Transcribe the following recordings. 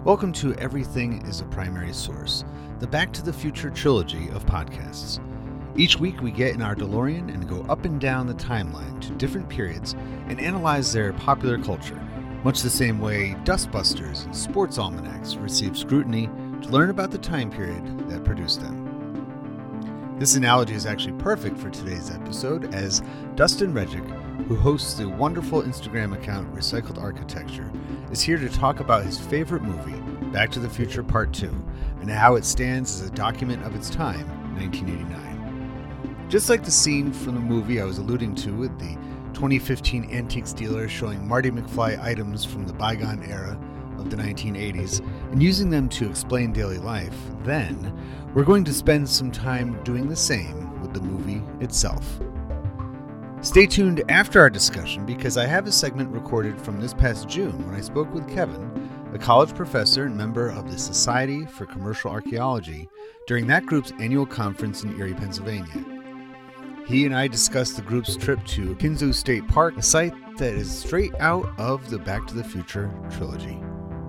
Welcome to Everything is a Primary Source, the Back to the Future trilogy of podcasts. Each week we get in our DeLorean and go up and down the timeline to different periods and analyze their popular culture, much the same way Dustbusters and sports almanacs receive scrutiny to learn about the time period that produced them. This analogy is actually perfect for today's episode, as Dustin Rejic, who hosts the wonderful Instagram account Recycled Architecture, is here to talk about his favorite movie, Back to the Future Part 2, and how it stands as a document of its time, 1989. Just like the scene from the movie I was alluding to with the 2015 antiques dealer showing Marty McFly items from the bygone era of the 1980s and using them to explain daily life, then we're going to spend some time doing the same with the movie itself. Stay tuned after our discussion because I have a segment recorded from this past June when I spoke with Kevin, a college professor and member of the Society for Commercial Archaeology, during that group's annual conference in Erie, Pennsylvania. He and I discussed the group's trip to Kinzo State Park, a site that is straight out of the Back to the Future trilogy.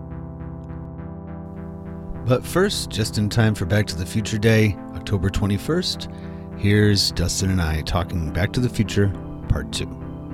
But first, just in time for Back to the Future Day, October 21st, here's Dustin and I talking Back to the Future Part 2.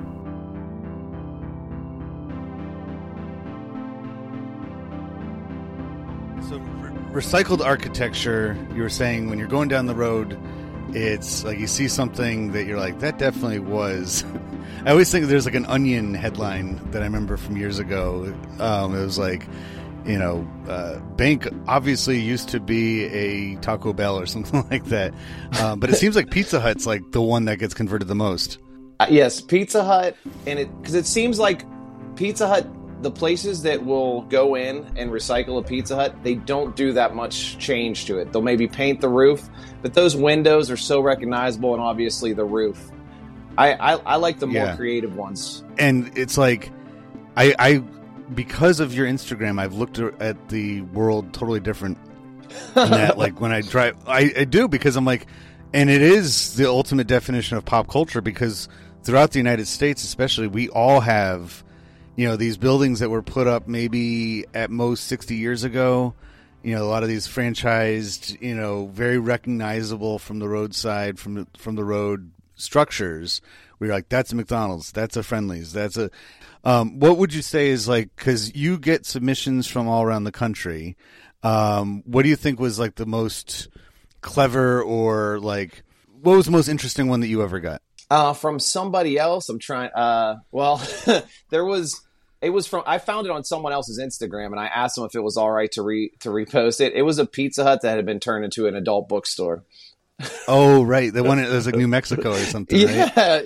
So, recycled architecture, you were saying when you're going down the road, it's like you see something that you're like, that definitely was. I always think there's like an Onion headline that I remember from years ago. It was like, Bank obviously used to be a Taco Bell or something like that. But it seems like Pizza Hut's like the one that gets converted the most. Yes, Pizza Hut, because it seems like Pizza Hut, the places that will go in and recycle a Pizza Hut, they don't do that much change to it. They'll maybe paint the roof, but those windows are so recognizable, and obviously the roof. I like the more creative ones. And it's like, I because of your Instagram, I've looked at the world totally different. In that, like when I drive, I do, because I'm like, and it is the ultimate definition of pop culture, because throughout the United States, especially, we all have, these buildings that were put up maybe at most 60 years ago. A lot of these franchised, very recognizable from the roadside, from the road structures. Where you're like, that's a McDonald's, that's a Friendly's, that's a. What would you say is like, because you get submissions from all around the country. What do you think was like the most clever, or like, what was the most interesting one that you ever got? From somebody else, I'm trying. I found it on someone else's Instagram, and I asked them if it was all right to repost it. It was a Pizza Hut that had been turned into an adult bookstore. Oh, right. The one that was like New Mexico or something, right?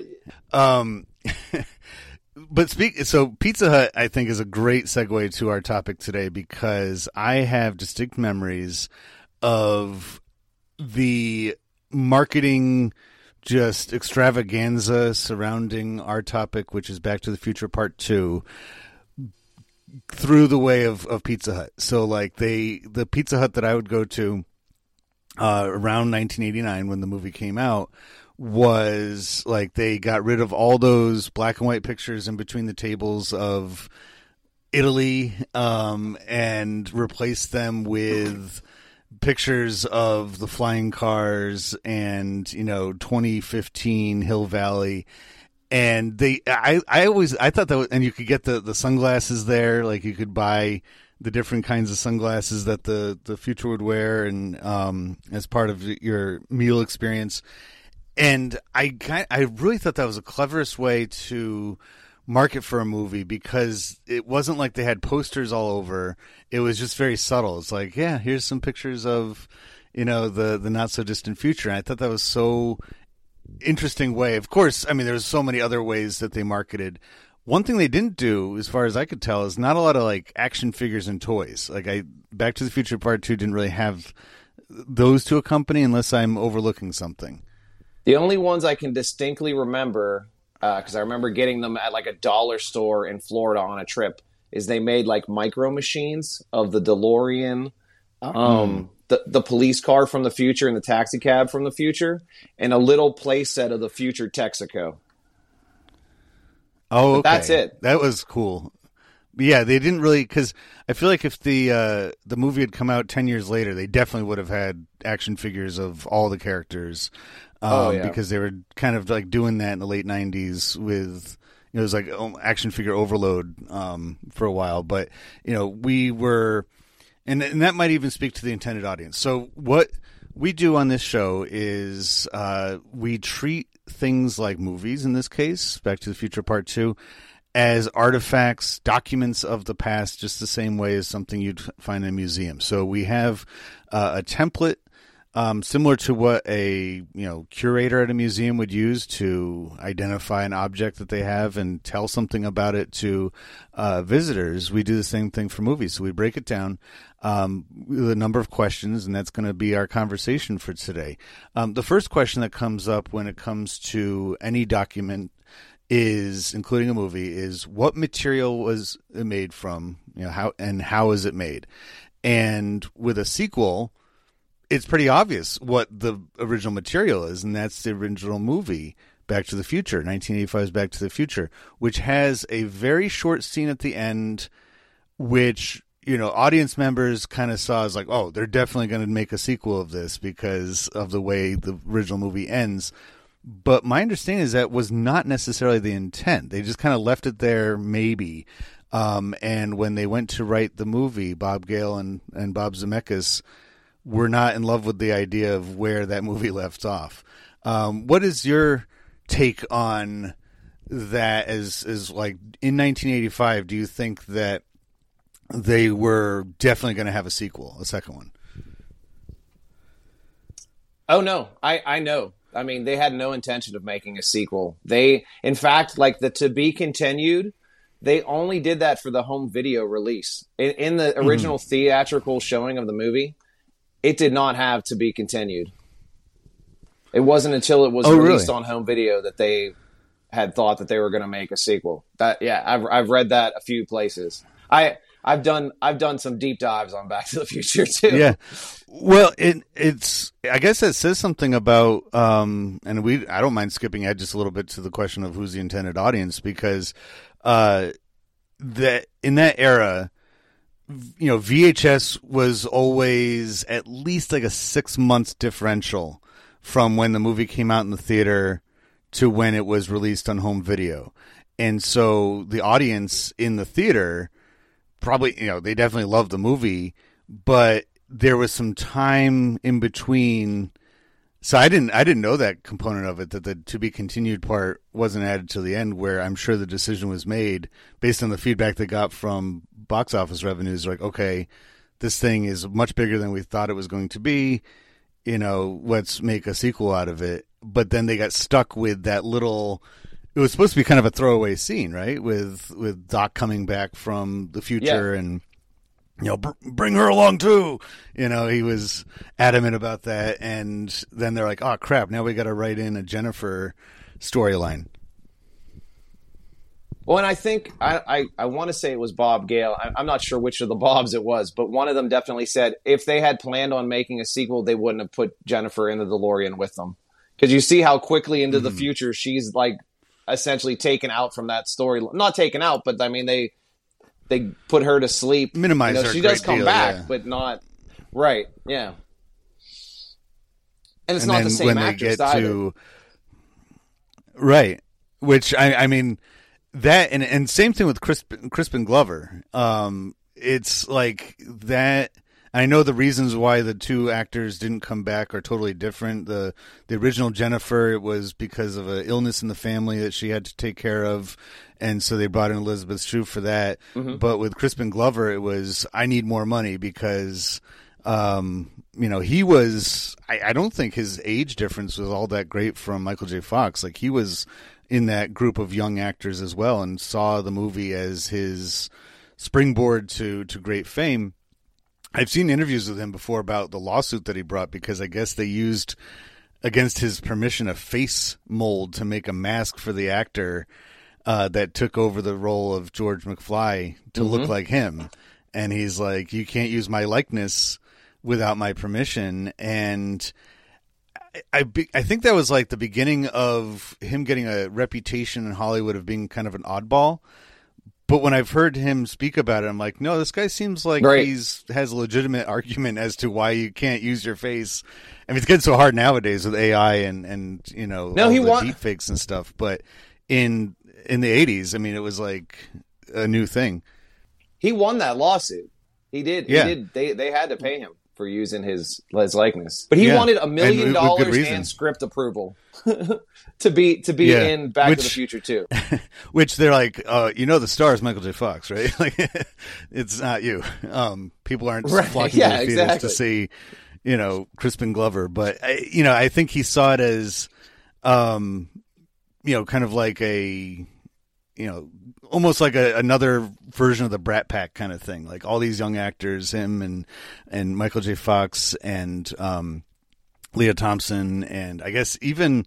But so Pizza Hut, I think, is a great segue to our topic today, because I have distinct memories of the marketing just extravaganza surrounding our topic, which is Back to the Future Part 2, through the way of Pizza Hut. So like the Pizza Hut that I would go to around 1989 when the movie came out was like, they got rid of all those black and white pictures in between the tables of Italy, and replaced them with pictures of the flying cars and 2015 Hill Valley. And I thought that was, and you could get the sunglasses there, like you could buy the different kinds of sunglasses that the future would wear, and as part of your meal experience. And I really thought that was the cleverest way to market for a movie, because it wasn't like they had posters all over. It was just very subtle. It's like, yeah, here's some pictures of, the not so distant future. And I thought that was so interesting way. Of course, I mean, there's so many other ways that they marketed. One thing they didn't do, as far as I could tell, is not a lot of like action figures and toys. Like Back to the Future Part 2 didn't really have those to accompany, unless I'm overlooking something. The only ones I can distinctly remember, because I remember getting them at like a dollar store in Florida on a trip, is they made like micro machines of the DeLorean, the police car from the future and the taxi cab from the future, and a little play set of the future Texaco. Oh, okay. But that's it. That was cool. Yeah, they didn't really, because I feel like if the movie had come out 10 years later, they definitely would have had action figures of all the characters. Because they were kind of like doing that in the late 90s with, it was like action figure overload for a while. But, we were, and that might even speak to the intended audience. So what we do on this show is we treat things like movies, in this case, Back to the Future Part 2, as artifacts, documents of the past, just the same way as something you'd find in a museum. So we have a template similar to what a curator at a museum would use to identify an object that they have and tell something about it to visitors. We do the same thing for movies. So we break it down with a number of questions, and that's going to be our conversation for today. The first question that comes up when it comes to any document is, including a movie, is what material was it made from, how is it made? And with a sequel, it's pretty obvious what the original material is, and that's the original movie, Back to the Future, 1985's Back to the Future, which has a very short scene at the end, which, audience members kind of saw as like, oh, they're definitely going to make a sequel of this because of the way the original movie ends. But my understanding is that was not necessarily the intent. They just kind of left it there, maybe. And when they went to write the movie, Bob Gale and Bob Zemeckis were not in love with the idea of where that movie left off. What is your take on that? As like in 1985, do you think that they were definitely going to have a sequel, a second one? Oh no, I know. I mean, they had no intention of making a sequel. They, in fact, like the To Be Continued, they only did that for the home video release. In the original theatrical showing of the movie, it did not have To Be Continued. It wasn't until it was released on home video that they had thought that they were going to make a sequel. I've read that a few places. I've done some deep dives on Back to the Future too. Yeah. Well, it's I guess that says something about and I don't mind skipping ahead just a little bit to the question of who's the intended audience, because that in that era, VHS was always at least like a 6 months differential from when the movie came out in the theater to when it was released on home video. And so the audience in the theater probably, they definitely loved the movie, but there was some time in between. So I didn't know that component of it, that the To Be Continued part wasn't added to the end, where I'm sure the decision was made based on the feedback they got from box office revenues. Like, okay, this thing is much bigger than we thought it was going to be. Let's make a sequel out of it. But then they got stuck with that little. It was supposed to be kind of a throwaway scene, right? With Doc coming back from the future and, bring her along too. He was adamant about that. And then they're like, oh, crap, now we got to write in a Jennifer storyline. Well, and I think I want to say it was Bob Gale. I'm not sure which of the Bobs it was, but one of them definitely said if they had planned on making a sequel, they wouldn't have put Jennifer in the DeLorean with them. Because you see how quickly into the future she's like essentially taken out from that story. Not taken out, but I mean they put her to sleep. Minimize her. She does come back, but not right. Yeah, and it's not the same actress either. Right, which I mean that, and same thing with Crispin Glover. It's like that. I know the reasons why the two actors didn't come back are totally different. The original Jennifer, it was because of an illness in the family that she had to take care of, and so they brought in Elizabeth Shue for that. But with Crispin Glover, it was, I need more money because, he was, I don't think his age difference was all that great from Michael J. Fox. Like, he was in that group of young actors as well and saw the movie as his springboard to great fame. I've seen interviews with him before about the lawsuit that he brought because I guess they used, against his permission, a face mold to make a mask for the actor that took over the role of George McFly to look like him. And he's like, you can't use my likeness without my permission. And I think that was like the beginning of him getting a reputation in Hollywood of being kind of an oddball. But when I've heard him speak about it, I'm like, no, this guy seems like Right. has a legitimate argument as to why you can't use your face. I mean, it's getting so hard nowadays with AI and No, all he the want- deep fakes and stuff. But in the 80s, I mean, it was like a new thing. He won that lawsuit. He did. Yeah. He did. They had to pay him for using his likeness. But he Yeah. wanted $1 And million with good reason. and script approval to be Yeah. in Back to the Which- Future too. Which they're like, the star is Michael J. Fox, right? Like, it's not you. People aren't Right. flocking Yeah, to the theaters exactly. to see, Crispin Glover. But I think he saw it as, kind of like almost like another version of the Brat Pack kind of thing. Like all these young actors, him and Michael J. Fox and Leah Thompson, and I guess even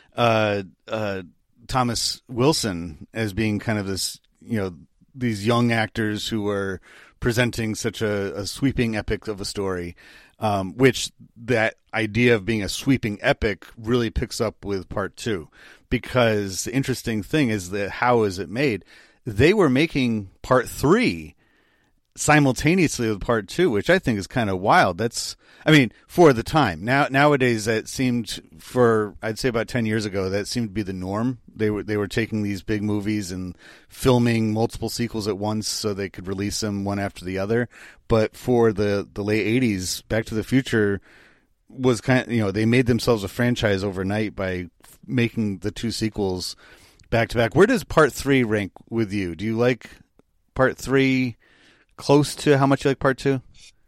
Thomas Wilson as being kind of this, these young actors who are presenting such a sweeping epic of a story, which that idea of being a sweeping epic really picks up with part 2. Because the interesting thing is that how is it made? They were making part 3 simultaneously with part 2, which I think is kind of wild. For the time. Nowadays, that seemed, I'd say about 10 years ago, that seemed to be the norm. They were taking these big movies and filming multiple sequels at once so they could release them one after the other. But for the late 80s, Back to the Future was kind of, they made themselves a franchise overnight by making the 2 sequels back to back. Where does part 3 rank with you? Do you like part 3 close to how much you like part 2?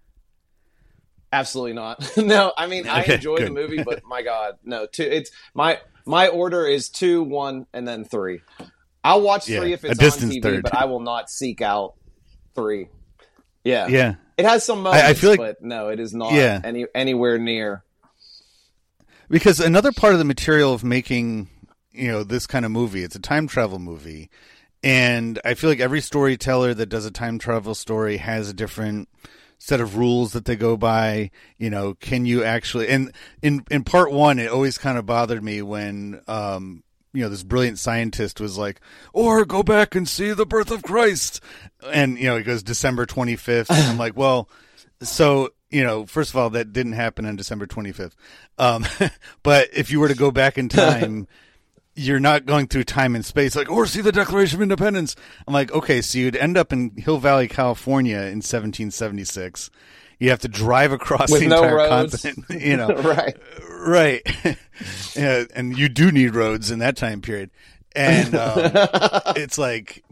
Absolutely not. No, I mean, I Okay, enjoy good. the movie, but my God, no. 2. It's my order is 2, 1, and then 3. I'll watch 3 Yeah, if a it's on distant TV, third. but I will not seek out 3. Yeah, Yeah. It has some moments, I feel like- but no, it is not Yeah. anywhere near. Because another part of the material of making, this kind of movie, it's a time travel movie. And I feel like every storyteller that does a time travel story has a different set of rules that they go by. Can you actually, and in part 1, it always kind of bothered me when, this brilliant scientist was like, or go back and see the birth of Christ. And, it goes December 25th. And I'm like, well, so, first of all, that didn't happen on December 25th. But if you were to go back in time, you're not going through time and space, like, or see the Declaration of Independence. I'm like, okay, so you'd end up in Hill Valley, California in 1776. You have to drive across With the no entire roads. continent, Right. Right. Yeah, and you do need roads in that time period. And it's like,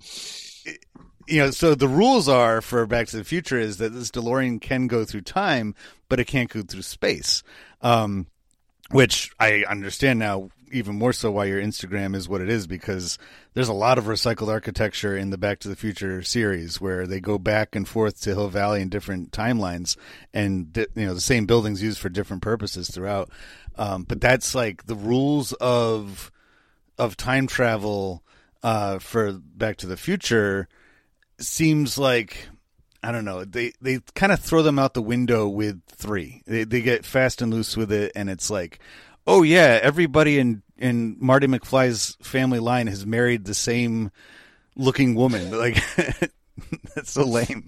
so the rules are for Back to the Future is that this DeLorean can go through time, but it can't go through space. Which I understand now even more so why your Instagram is what it is, because there's a lot of recycled architecture in the Back to the Future series where they go back and forth to Hill Valley in different timelines, and the same buildings used for different purposes throughout. But that's like the rules of time travel for Back to the Future seems like, I don't know, they kind of throw them out the window with 3. They get fast and loose with it, and it's like, oh yeah, everybody in Marty McFly's family line has married the same looking woman. Like, that's so lame.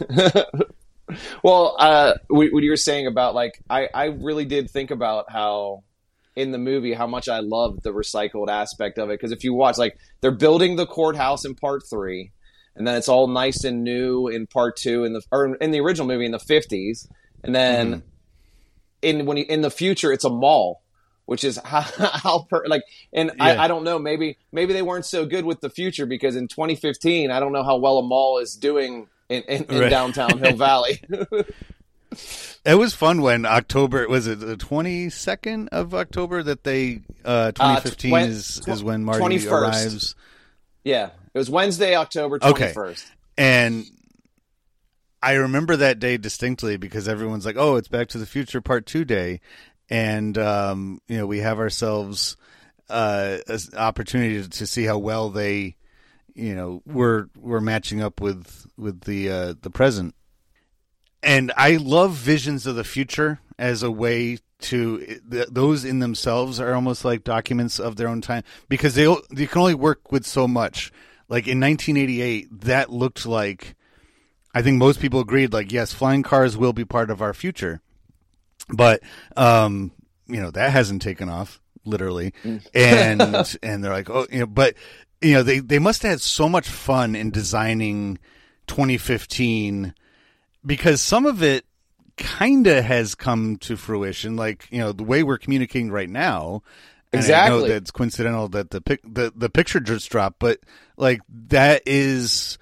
Well, what you were saying about, like, I really did think about how in the movie how much I loved the recycled aspect of it, because if you watch, like, they're building the courthouse in part 3, and then it's all nice and new in part 2 in the original movie in the 50s, and then in the future it's a mall, which is and Yeah. I don't know, maybe they weren't so good with the future, because in 2015 I don't know how well a mall is doing in Right. downtown Hill Valley. It was fun when October, was it the 22nd of October that they 2015 is when Marty 21st. arrives. Yeah, it was Wednesday, October Okay. 21st. And I remember that day distinctly because everyone's like, "Oh, it's Back to the Future Part 2 day," and we have ourselves an opportunity to see how well they, were matching up with the present. And I love visions of the future as a way to those in themselves are almost like documents of their own time, because they can only work with so much. Like in 1988, that looked like, I think most people agreed, like, yes, flying cars will be part of our future. But, that hasn't taken off, literally. And and they're like, oh, but, they must have had so much fun in designing 2015, because some of it kind of has come to fruition, like, the way we're communicating right now. And exactly. I know that's coincidental that the picture just dropped, but like that is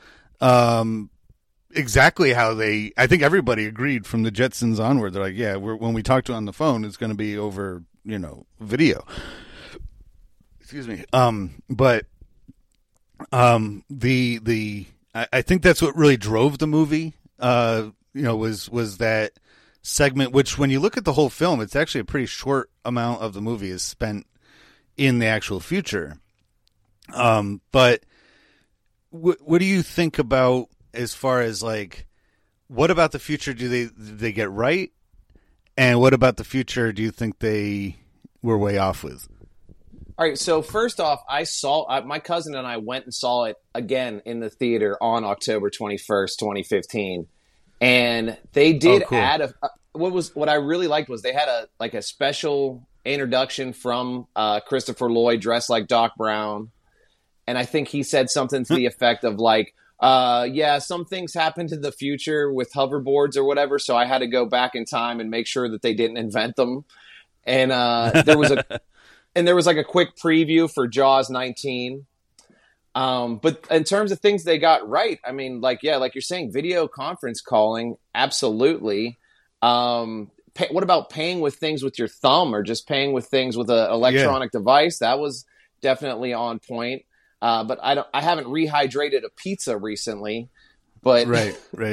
exactly how I think everybody agreed from the Jetsons onward. They're like, yeah, when we talk to on the phone, it's going to be over, video. Excuse me. But I think that's what really drove the movie. Was that segment, which when you look at the whole film, it's actually a pretty short amount of the movie is spent in the actual future. But what do you think about as far as like, what about the future do they get right? And what about the future do you think they were way off with? All right, so first off, my cousin and I went and saw it again in the theater on October 21st, 2015. And they did add what I really liked was they had a special introduction from Christopher Lloyd dressed like Doc Brown. And I think he said something to the effect of like, some things happened in the future with hoverboards or whatever, so I had to go back in time and make sure that they didn't invent them. And there was like a quick preview for Jaws 19. But in terms of things they got right, I mean, like you're saying, video conference calling, absolutely. What about paying with things with your thumb or just paying with things with an electronic device? That was definitely on point. But I haven't rehydrated a pizza recently, but right.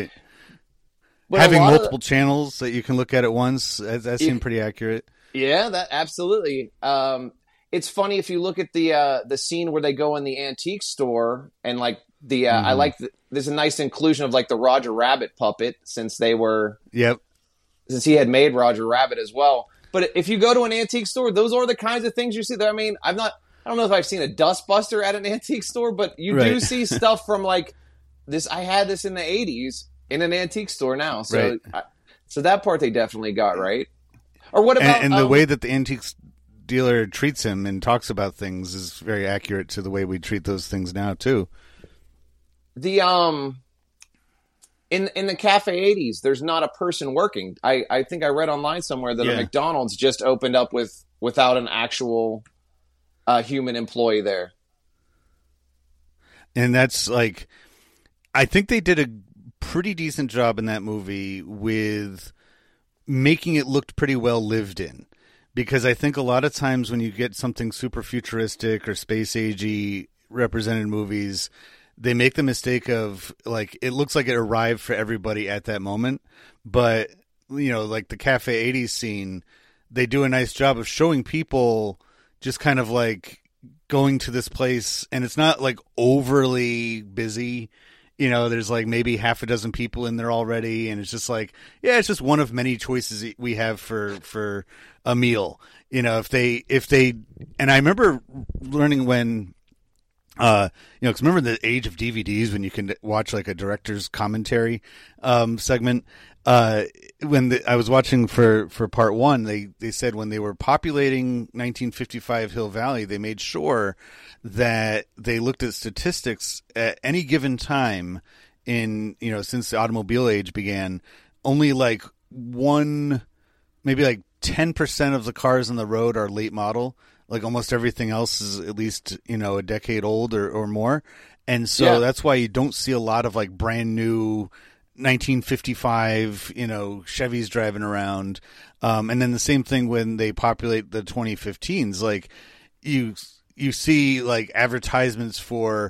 But having multiple channels that you can look at once, that seemed pretty accurate. Yeah, that absolutely. It's funny if you look at the scene where they go in the antique store and like I like there's a nice inclusion of like the Roger Rabbit puppet since he had made Roger Rabbit as well. But if you go to an antique store, those are the kinds of things you see there. I mean, I don't know if I've seen a dustbuster at an antique store, but you do see stuff from like this. I had this in the 80s in an antique store now. So, so that part they definitely got right. Or what about and the way that the antiques dealer treats him and talks about things is very accurate to the way we treat those things now too. The in the Cafe 80s, there's not a person working. I think I read online somewhere that a McDonald's just opened up without an actual human employee there. And that's like, I think they did a pretty decent job in that movie with making it look pretty well lived in. Because I think a lot of times when you get something super futuristic or space agey represented movies, they make the mistake of like, it looks like it arrived for everybody at that moment. But, like the Cafe 80s scene, they do a nice job of showing people just kind of like going to this place, and it's not like overly busy. There's like maybe half a dozen people in there already, and it's just like, it's just one of many choices we have for a meal. If they, and I remember learning when, because remember the age of DVDs when you can watch like a director's commentary segment. When I was watching for part one, they said when they were populating 1955 Hill Valley, they made sure that they looked at statistics at any given time since the automobile age began, only like maybe like 10% of the cars on the road are late model. Like almost everything else is at least, a decade old or more. And so that's why you don't see a lot of like brand new 1955, Chevys driving around. And then the same thing when they populate the 2015s, like you see like advertisements for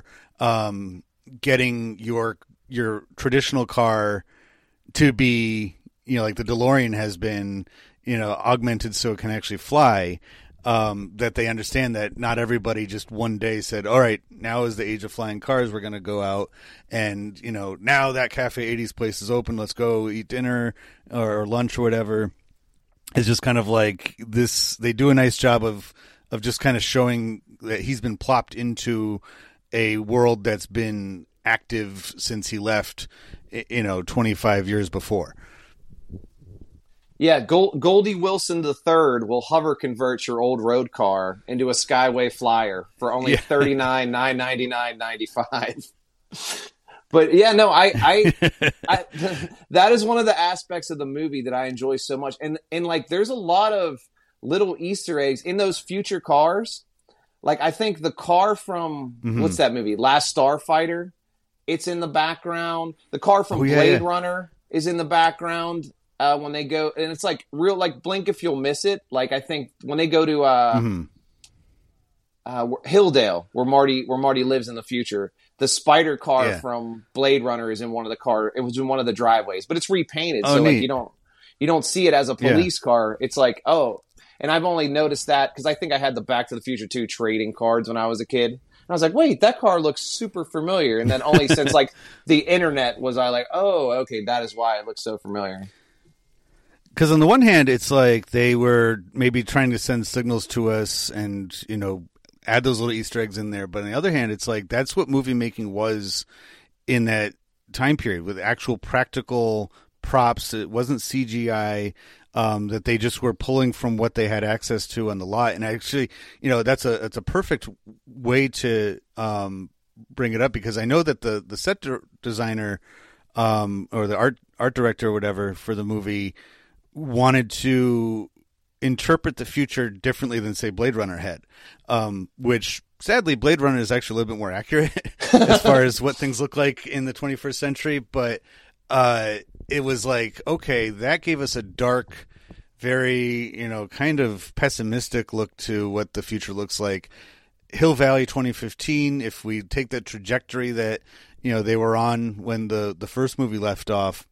getting your traditional car to be, like the DeLorean has been, augmented so it can actually fly. That they understand that not everybody just one day said, all right, now is the age of flying cars. We're going to go out and, now that Cafe 80s place is open. Let's go eat dinner or lunch or whatever. It's just kind of like this. They do a nice job of just kind of showing that he's been plopped into a world that's been active since he left, 25 years before. Yeah, Goldie Wilson III will hover convert your old road car into a Skyway Flyer for only $39,999.95. But yeah, no, I that is one of the aspects of the movie that I enjoy so much, and like there's a lot of little Easter eggs in those future cars. Like I think the car from what's that movie, Last Starfighter, it's in the background. The car from Blade Runner is in the background. When they go, and it's like real, like blink if you'll miss it. Like I think when they go to Hilldale, where Marty lives in the future, the spider car from Blade Runner is in one of the car. It was in one of the driveways, but it's repainted, so neat. Like you don't see it as a police car. It's like and I've only noticed that because I think I had the Back to the Future 2 trading cards when I was a kid. And I was like, wait, that car looks super familiar. And then only since like the internet was I like, oh, okay, that is why it looks so familiar. Because on the one hand, it's like they were maybe trying to send signals to us and, add those little Easter eggs in there. But on the other hand, it's like that's what movie making was in that time period with actual practical props. It wasn't CGI, that they just were pulling from what they had access to on the lot. And actually, that's a perfect way to bring it up, because I know that the set designer or the art director or whatever for the movie wanted to interpret the future differently than, say, Blade Runner had, which sadly Blade Runner is actually a little bit more accurate as far as what things look like in the 21st century. But it was like, okay, that gave us a dark, very, kind of pessimistic look to what the future looks like. Hill Valley 2015, if we take that trajectory that, they were on when the first movie left off,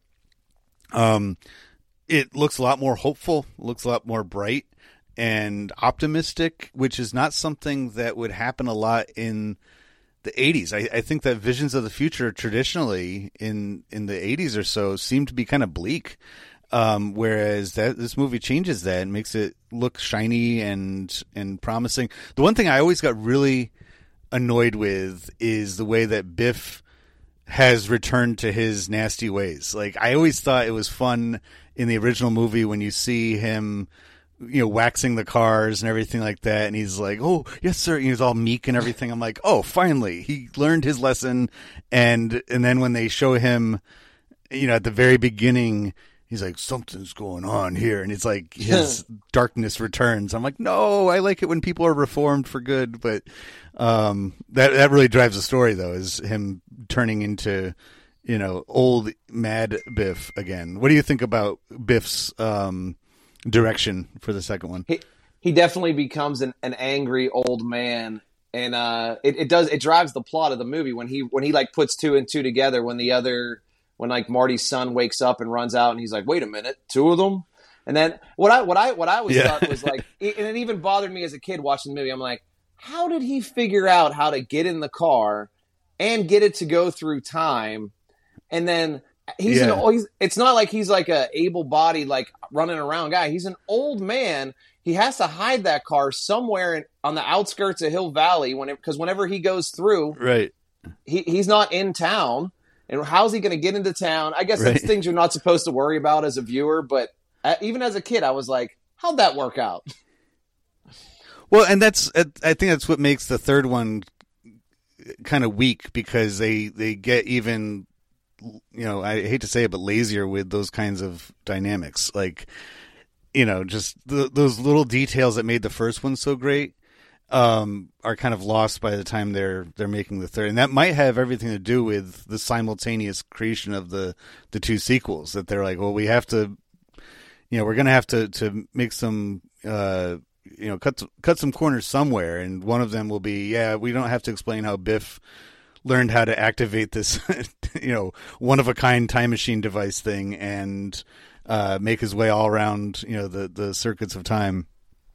it looks a lot more hopeful, looks a lot more bright and optimistic, which is not something that would happen a lot in the 80s. I think that visions of the future traditionally in the 80s or so seem to be kind of bleak, whereas this movie changes that and makes it look shiny and promising. The one thing I always got really annoyed with is the way that Biff has returned to his nasty ways. Like, I always thought it was fun in the original movie when you see him, waxing the cars and everything like that. And he's like, oh, yes, sir. And he's all meek and everything. I'm like, oh, finally, he learned his lesson. And then when they show him, at the very beginning, he's like, something's going on here. And it's like his darkness returns. I'm like, no, I like it when people are reformed for good. But that really drives the story, though, is him turning into, old mad Biff again. What do you think about Biff's direction for the second one? He definitely becomes an angry old man. And it drives the plot of the movie when he like puts two and two together when like Marty's son wakes up and runs out and he's like, wait a minute, two of them? And then what I was thought was like, and it even bothered me as a kid watching the movie. I'm like, how did he figure out how to get in the car and get it to go through time? And then it's not like he's like a able-bodied, like running around guy. He's an old man. He has to hide that car somewhere on the outskirts of Hill Valley because whenever he goes through, right, he's not in town. And how's he going to get into town? I guess that's things you're not supposed to worry about as a viewer. But even as a kid, I was like, how'd that work out? Well, and I think that's what makes the third one kind of weak, because they get even, I hate to say it, but lazier with those kinds of dynamics. Like, just those little details that made the first one so great are kind of lost by the time they're making the third. And that might have everything to do with the simultaneous creation of the two sequels, that they're like, well, we have to, we're going to have to make some, cut some corners somewhere. And one of them will be, we don't have to explain how Biff learned how to activate this, one of a kind time machine device thing and make his way all around, the circuits of time.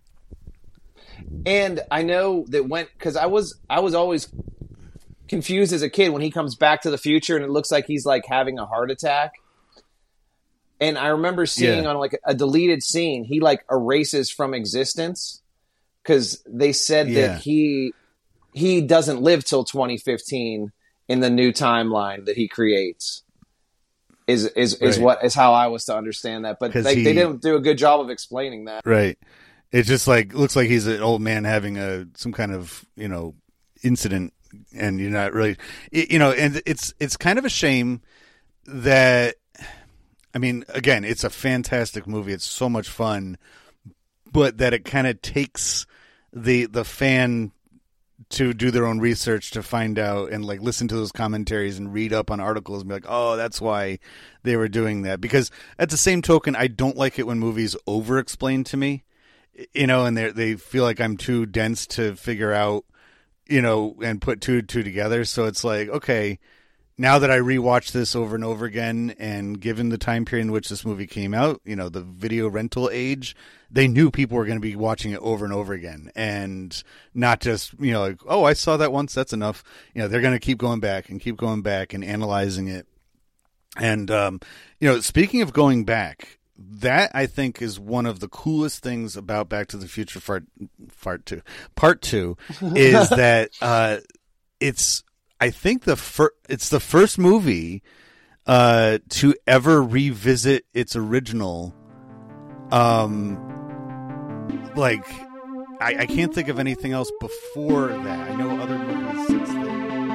And I know that because I was always confused as a kid when he comes back to the future and it looks like he's like having a heart attack. And I remember seeing on like a deleted scene, he like erases from existence because they said that he he doesn't live till 2015 in the new timeline that he creates. Is Right. what is how I was to understand that, but they didn't do a good job of explaining that. Right. It just like looks like he's an old man having some kind of incident, and you're not really and it's kind of a shame that, I mean, again, it's a fantastic movie. It's so much fun, but that it kind of takes the fan to do their own research to find out and like listen to those commentaries and read up on articles and be like, oh, that's why they were doing that. Because at the same token, I don't like it when movies over explain to me, and they feel like I'm too dense to figure out, and put two and two together. So it's like, okay, now that I rewatch this over and over again, and given the time period in which this movie came out, the video rental age, they knew people were going to be watching it over and over again, and not just, like, oh, I saw that once, that's enough. They're going to keep going back and analyzing it. And, speaking of going back, that I think is one of the coolest things about Back to the Future Part 2 is that it's, I think it's the first movie to ever revisit its original. Like, I can't think of anything else before that. I know other movies since then.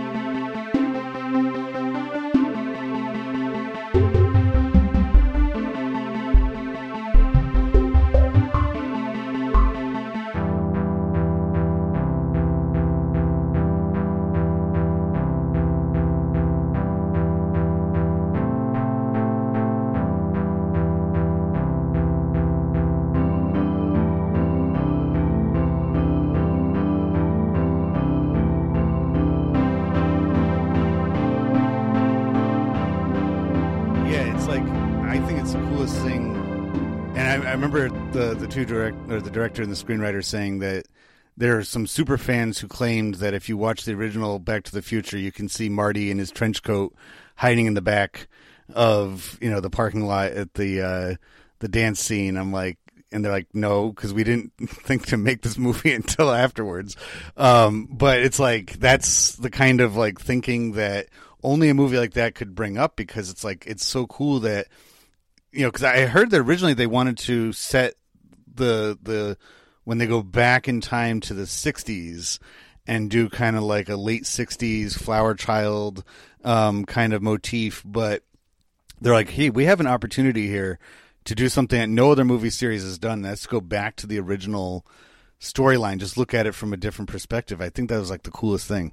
I remember the director and the screenwriter saying that there are some super fans who claimed that if you watch the original Back to the Future, you can see Marty in his trench coat hiding in the back of the parking lot at the dance scene. I'm like, and they're like, no, because we didn't think to make this movie until afterwards. But it's like that's the kind of like thinking that only a movie like that could bring up, because it's like it's so cool that. Because I heard that originally they wanted to set the when they go back in time to the 60s and do kind of like a late 60s Flower Child kind of motif, but they're like, hey, we have an opportunity here to do something that no other movie series has done. Let's go back to the original storyline, just look at it from a different perspective. I think that was like the coolest thing.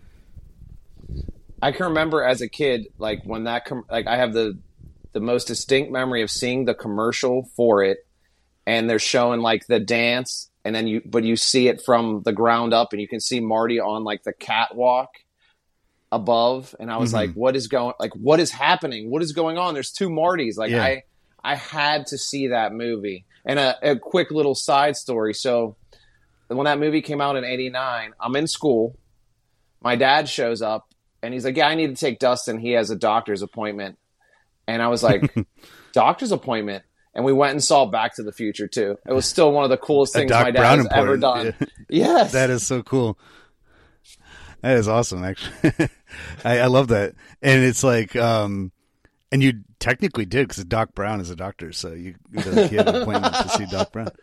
I can remember as a kid, like when I have the most distinct memory of seeing the commercial for it, and they're showing like the dance, and then you see it from the ground up, and you can see Marty on like the catwalk above, and I was like, what is happening? What is going on? There's two Martys. Like, yeah. I had to see that movie. And a quick little side story. So when that movie came out in '89, I'm in school. My dad shows up, and he's like, yeah, I need to take Dustin. He has a doctor's appointment. And I was like, doctor's appointment? And we went and saw Back to the Future too. It was still one of the coolest things my dad has ever done. Yeah. Yes. That is so cool. That is awesome, actually. I love that. And it's like, and you technically did, because Doc Brown is a doctor, so he had an appointment to see Doc Brown.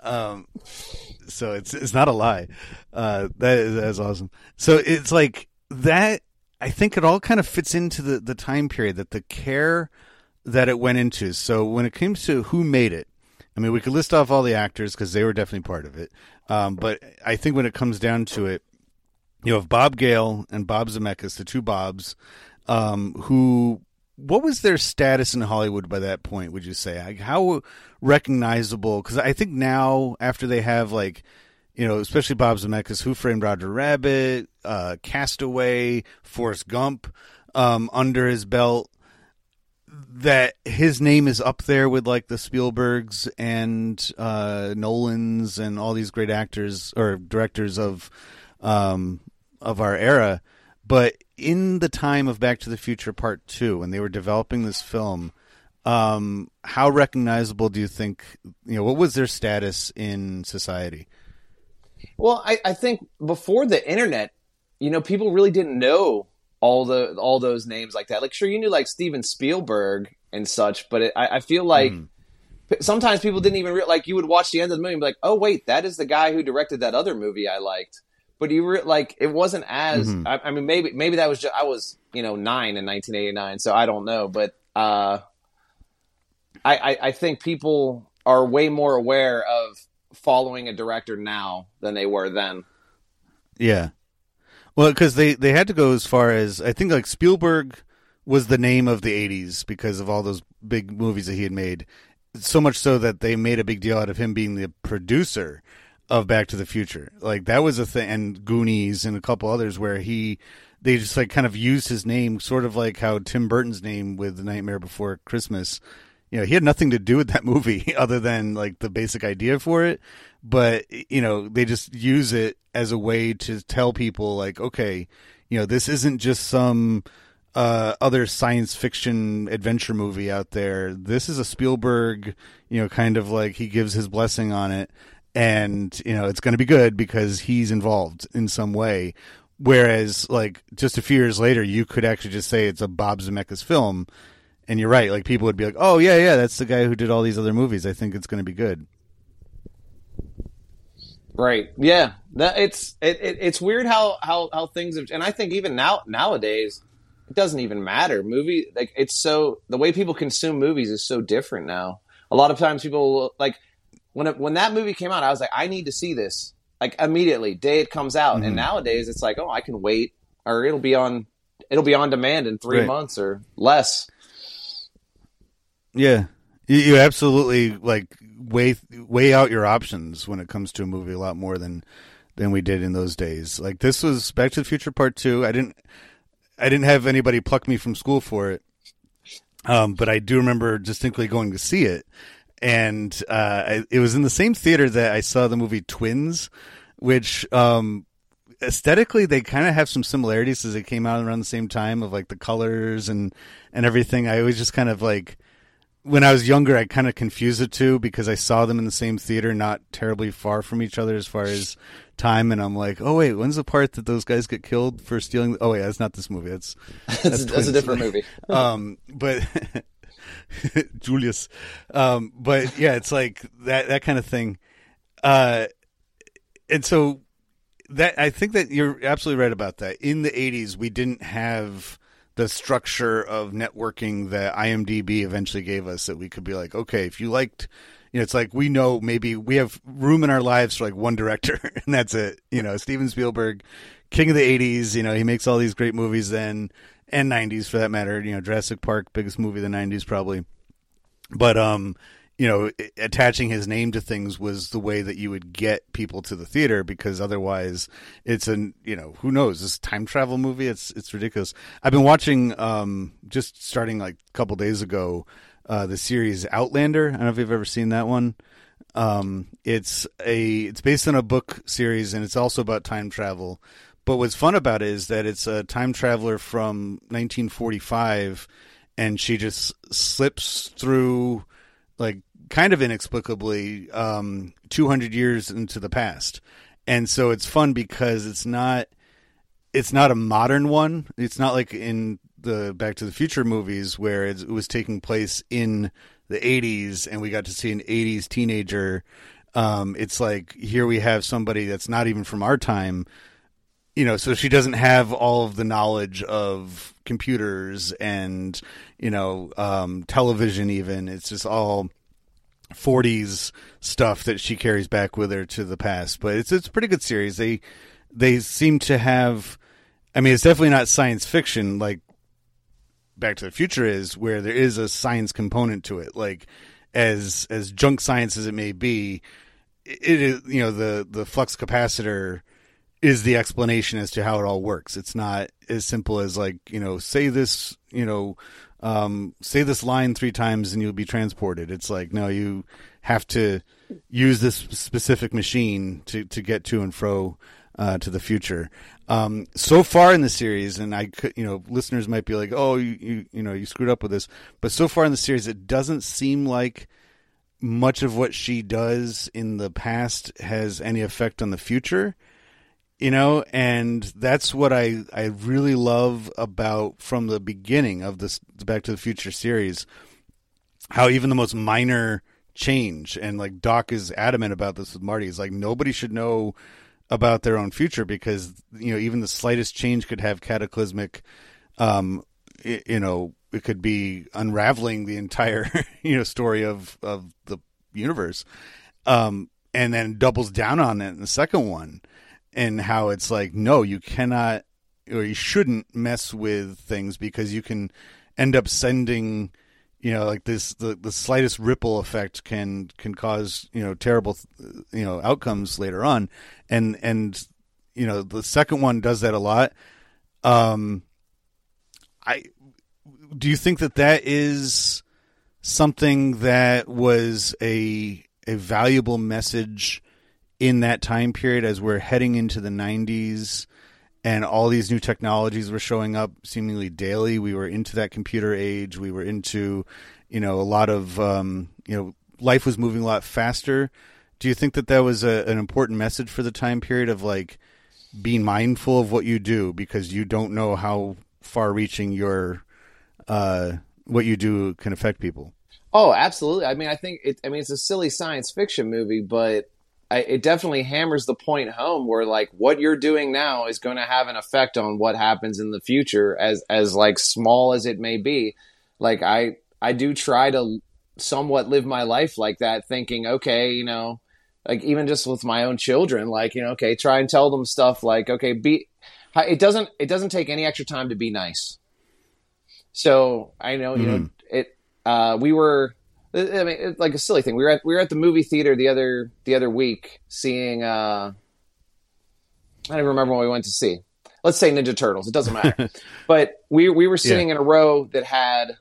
So it's not a lie. That is awesome. So it's like that. I think it all kind of fits into the time period, that the care that it went into. So when it comes to who made it, I mean, we could list off all the actors because they were definitely part of it. But I think when it comes down to it, you have Bob Gale and Bob Zemeckis, the two Bobs, what was their status in Hollywood by that point, would you say? Like, how recognizable? Because I think now, after they have like, especially Bob Zemeckis, Who Framed Roger Rabbit, Castaway, Forrest Gump, under his belt, that his name is up there with like the Spielbergs and Nolans and all these great actors or directors of our era. But in the time of Back to the Future Part 2, when they were developing this film, how recognizable do you think, what was their status in society? Well, I think before the internet, people really didn't know all those names like that. Like, sure, you knew like Steven Spielberg and such, but I feel like sometimes people didn't even like you would watch the end of the movie and be like, oh wait, that is the guy who directed that other movie I liked. But you were like, it wasn't as. I mean, maybe that was just I was 9 in 1989, so I don't know. But I think people are way more aware of following a director now than they were then. Yeah. Well, because they had to go as far as, I think, like Spielberg was the name of the 80s because of all those big movies that he had made. So much so that they made a big deal out of him being the producer of Back to the Future. Like, that was a thing, and Goonies and a couple others where they just like kind of used his name, sort of like how Tim Burton's name with The Nightmare Before Christmas. He had nothing to do with that movie other than like the basic idea for it. But, they just use it as a way to tell people like, okay, this isn't just some other science fiction adventure movie out there. This is a Spielberg, kind of like he gives his blessing on it. And, it's going to be good because he's involved in some way. Whereas like just a few years later, you could actually just say it's a Bob Zemeckis film. And you're right. Like people would be like, "Oh yeah, that's the guy who did all these other movies. I think it's going to be good." Right. Yeah. It's weird how things have, and I think even nowadays it doesn't even matter. The way people consume movies is so different now. A lot of times people like when that movie came out, I was like, I need to see this like immediately, day it comes out. And nowadays it's like, oh, I can wait, or it'll be on demand in 3 months or less. Yeah, you absolutely like weigh out your options when it comes to a movie a lot more than we did in those days. Like this was Back to the Future Part 2. I didn't have anybody pluck me from school for it, but I do remember distinctly going to see it, and it was in the same theater that I saw the movie Twins, which aesthetically they kind of have some similarities as it came out around the same time of like the colors and everything. I always just kind of like. When I was younger, I kind of confused the two because I saw them in the same theater, not terribly far from each other as far as time. And I'm like, oh, wait, when's the part that those guys get killed for stealing? Oh, wait, that's not this movie. That's a different movie. But Julius. But yeah, it's like that kind of thing. And so I think that you're absolutely right about that. In the 80s, we didn't have the structure of networking that IMDb eventually gave us, that we could be like, okay, if you liked, it's like we know maybe we have room in our lives for like one director and that's it. Steven Spielberg, king of the 80s, he makes all these great movies then, and 90s for that matter. Jurassic Park, biggest movie of the 90s probably. But attaching his name to things was the way that you would get people to the theater, because otherwise it's who knows, this time travel movie, it's ridiculous. I've been watching just starting like a couple days ago the series Outlander. I don't know if you've ever seen that one. It's based on a book series, and it's also about time travel. But what's fun about it is that it's a time traveler from 1945, and she just slips through like kind of inexplicably 200 years into the past. And so it's fun because it's not a modern one. It's not like in the Back to the Future movies where it was taking place in the 80s and we got to see an 80s teenager. It's like here we have somebody that's not even from our time, so she doesn't have all of the knowledge of computers and, television even. It's just all 40s stuff that she carries back with her to the past. But it's a pretty good series. They seem to have, I mean, it's definitely not science fiction like Back to the Future is, where there is a science component to it. Like as junk science as it may be, it is, the flux capacitor is the explanation as to how it all works. It's not as simple as like, say this, say this line 3 times and you'll be transported. It's like, no, you have to use this specific machine to get to and fro to the future. So far in the series, and I could, listeners might be like, oh, you screwed up with this, but so far in the series, it doesn't seem like much of what she does in the past has any effect on the future, and that's what I really love about from the beginning of this Back to the Future series, how even the most minor change, and like Doc is adamant about this with Marty, is like nobody should know about their own future because even the slightest change could have cataclysmic it could be unraveling the entire story of the universe, and then doubles down on it in the second one, and how it's like, no, you cannot or you shouldn't mess with things because you can end up sending like this, the slightest ripple effect can cause terrible outcomes later on, and the second one does that a lot. Do you think that is something that was a valuable message in that time period as we're heading into the 90s and all these new technologies were showing up seemingly daily? We were into that computer age. We were into, a lot of, life was moving a lot faster. Do you think that was an important message for the time period of like being mindful of what you do because you don't know how far reaching your what you do can affect people? Oh, absolutely. I mean, I think it's a silly science fiction movie, but it definitely hammers the point home where like what you're doing now is going to have an effect on what happens in the future, as like small as it may be. Like I do try to somewhat live my life like that, thinking, okay, like even just with my own children, like, okay, try and tell them stuff like, okay, it doesn't take any extra time to be nice. So I know, we were, I mean, it's like a silly thing. We were at the movie theater the other week seeing, I don't even remember what we went to see. Let's say Ninja Turtles. It doesn't matter. But we were sitting in a row that had,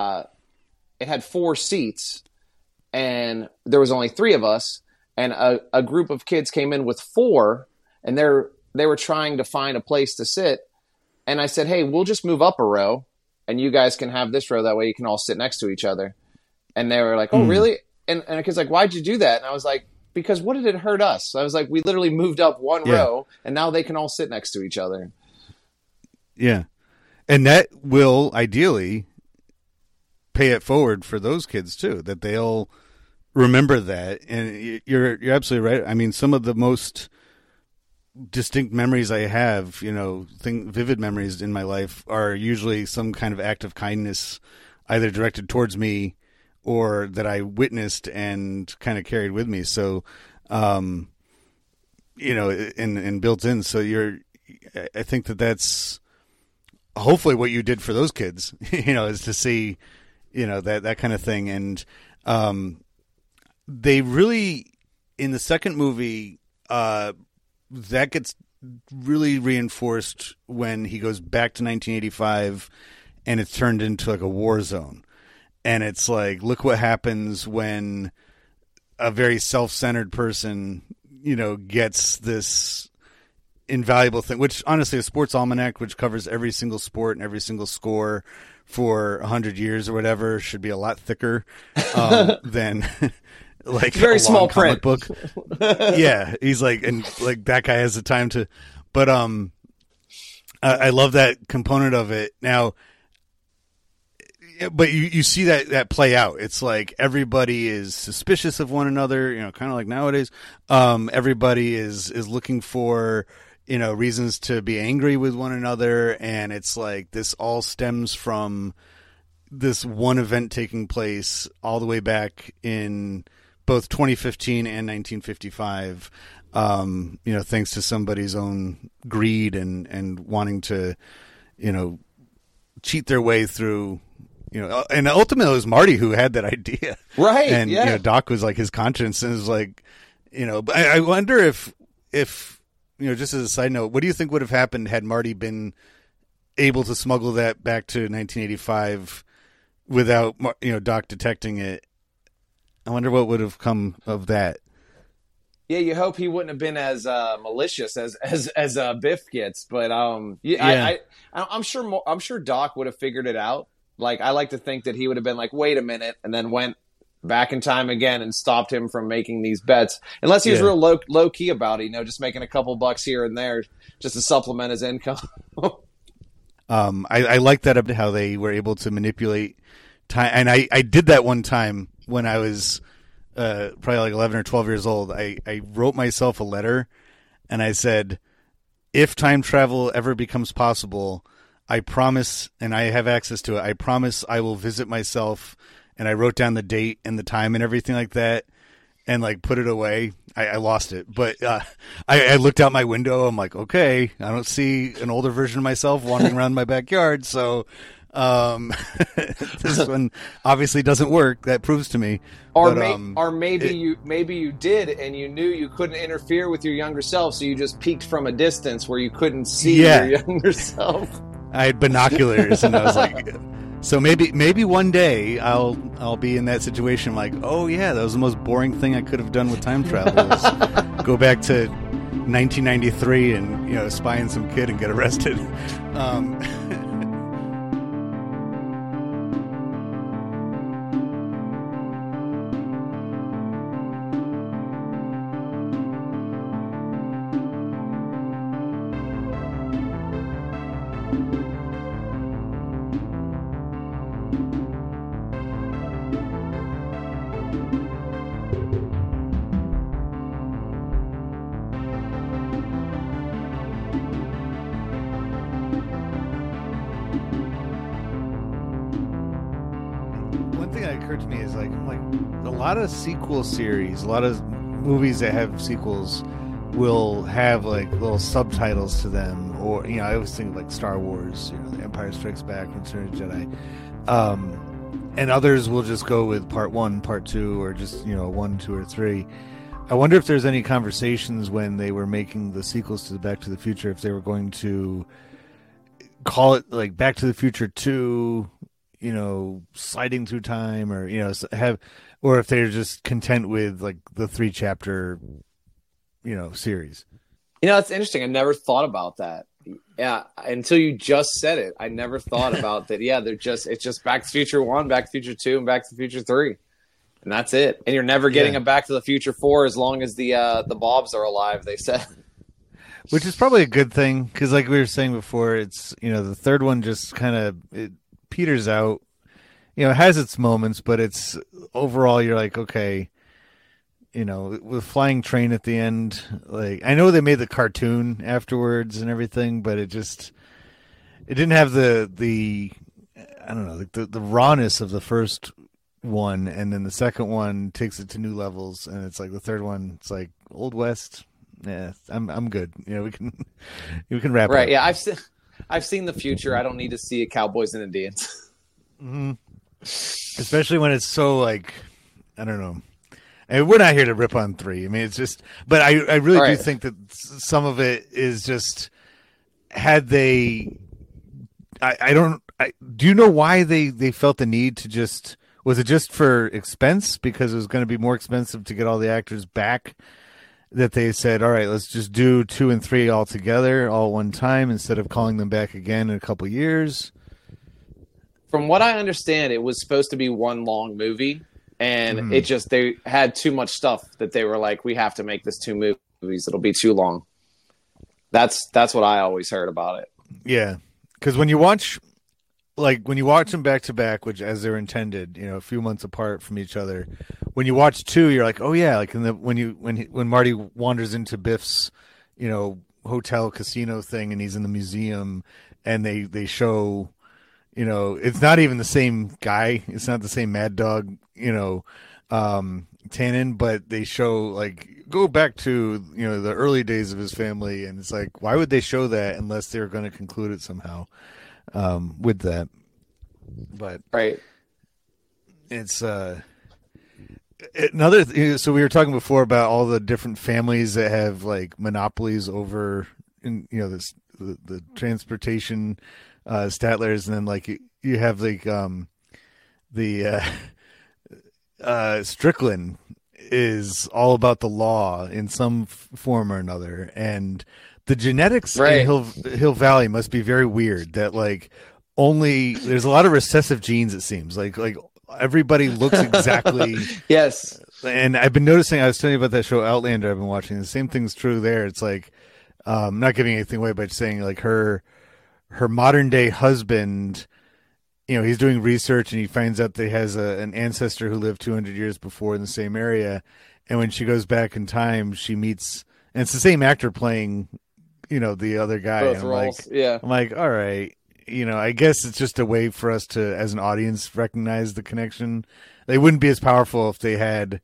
it had 4 seats, and there was only 3 of us, and a group of kids came in with 4, and they were trying to find a place to sit. And I said, hey, we'll just move up a row and you guys can have this row. That way you can all sit next to each other. And they were like, oh, really? And a kid's like, why'd you do that? And I was like, because what did it hurt us? So I was like, we literally moved up one row and now they can all sit next to each other. Yeah. And that will ideally pay it forward for those kids too, that they'll remember that. And you're absolutely right. I mean, some of the most distinct memories I have, vivid memories in my life are usually some kind of act of kindness, either directed towards me or that I witnessed and kind of carried with me. So, and built in. So I think that's hopefully what you did for those kids, is to see, that kind of thing. And, they really, in the second movie, that gets really reinforced when he goes back to 1985 and it's turned into like a war zone. And it's like, look what happens when a very self-centered person, gets this invaluable thing, which honestly, a sports almanac, which covers every single sport and every single score for 100 years or whatever, should be a lot thicker than like very small print book. Yeah, he's like, and like that guy has the time to, but I love that component of it. Now, but you see that play out. It's like everybody is suspicious of one another, kind of like nowadays. Everybody is looking for, reasons to be angry with one another. And it's like this all stems from this one event taking place all the way back in both 2015 and 1955, thanks to somebody's own greed and wanting to, cheat their way through, and ultimately it was Marty who had that idea. Right. And, Doc was like his conscience and was like, but I wonder if, just as a side note, what do you think would have happened had Marty been able to smuggle that back to 1985 without, Doc detecting it? I wonder what would have come of that. Yeah, you hope he wouldn't have been as malicious as Biff gets, but I'm sure Doc would have figured it out. Like, I like to think that he would have been like, wait a minute, and then went back in time again and stopped him from making these bets. Unless he was real low key about it, just making a couple bucks here and there just to supplement his income. I like that how they were able to manipulate time. And I did that one time when I was probably like 11 or 12 years old. I wrote myself a letter and I said, if time travel ever becomes possible, I promise, and I have access to it, I promise I will visit myself. And I wrote down the date and the time and everything like that and like put it away. I lost it. But I looked out my window. I'm like, okay, I don't see an older version of myself wandering around my backyard. So this one obviously doesn't work. That proves to me. Or maybe you did, and you knew you couldn't interfere with your younger self, so you just peeked from a distance where you couldn't see your younger self. I had binoculars, and I was like, so maybe one day I'll be in that situation. Like, oh yeah, that was the most boring thing I could have done with time travel. Is go back to 1993 and spy on some kid and get arrested. Occurred to me is like a lot of sequel series, a lot of movies that have sequels will have like little subtitles to them, or I always think like Star Wars, The Empire Strikes Back, Return of the Jedi, and others will just go with part 1, part 2, or just 1, 2, or 3. I wonder if there's any conversations when they were making the sequels to the Back to the Future, if they were going to call it like Back to the Future 2, sliding through time, or or if they're just content with like the 3-chapter series. It's interesting. I never thought about that. Yeah, until you just said it, I never thought about that. Yeah, it's just Back to the Future 1, Back to the Future 2, and Back to the Future 3, and that's it. And you're never getting a Back to the Future 4 as long as the Bobs are alive, they said. Which is probably a good thing, because like we were saying before, it's the third one just kind of peters out. It has its moments, but it's overall you're like, okay, with Flying Train at the end, like I know they made the cartoon afterwards and everything, but it didn't have the I don't know, the rawness of the first one, and then the second one takes it to new levels, and it's like the third one, it's like Old West. Yeah, I'm good. We can wrap it up. Right, yeah, I've seen the future. I don't need to see a Cowboys and Indians. Mm-hmm. Especially when it's so like, I don't know. And we're not here to rip on 3. I mean, it's just, but I really do think that some of it is just, had they, do you know why they felt the need to just, was it just for expense? Because it was going to be more expensive to get all the actors back, that they said, all right, let's just do 2 and 3 all together, all one time, instead of calling them back again in a couple years? From what I understand, it was supposed to be one long movie, and they had too much stuff that they were like, we have to make this 2 movies. It'll be too long. That's what I always heard about it. Yeah, because when you watch them back to back, which as they're intended, a few months apart from each other, when you watch 2, you're like, oh yeah, like when Marty wanders into Biff's, hotel casino thing, and he's in the museum, and they show, it's not even the same guy, it's not the same Mad Dog, Tannen, but they show like, go back to the early days of his family, and it's like, why would they show that unless they're going to conclude it somehow with that? But right, it's another. So we were talking before about all the different families that have like monopolies over, the transportation, Statlers, and then like you have like Strickland is all about the law in some form or another, and the genetics in Hill Valley must be very weird. That like only there's a lot of recessive genes. It seems like everybody looks exactly. Yes. And I've been noticing, I was telling you about that show Outlander I've been watching. The same thing's true there. It's like, not giving anything away, but saying like her modern day husband, he's doing research and he finds out that he has an ancestor who lived 200 years before in the same area. And when she goes back in time, she meets, and it's the same actor playing, the other guy. Both and I'm roles. like, Yeah. I'm like, all right, I guess it's just a way for us to, as an audience, recognize the connection. They wouldn't be as powerful if they had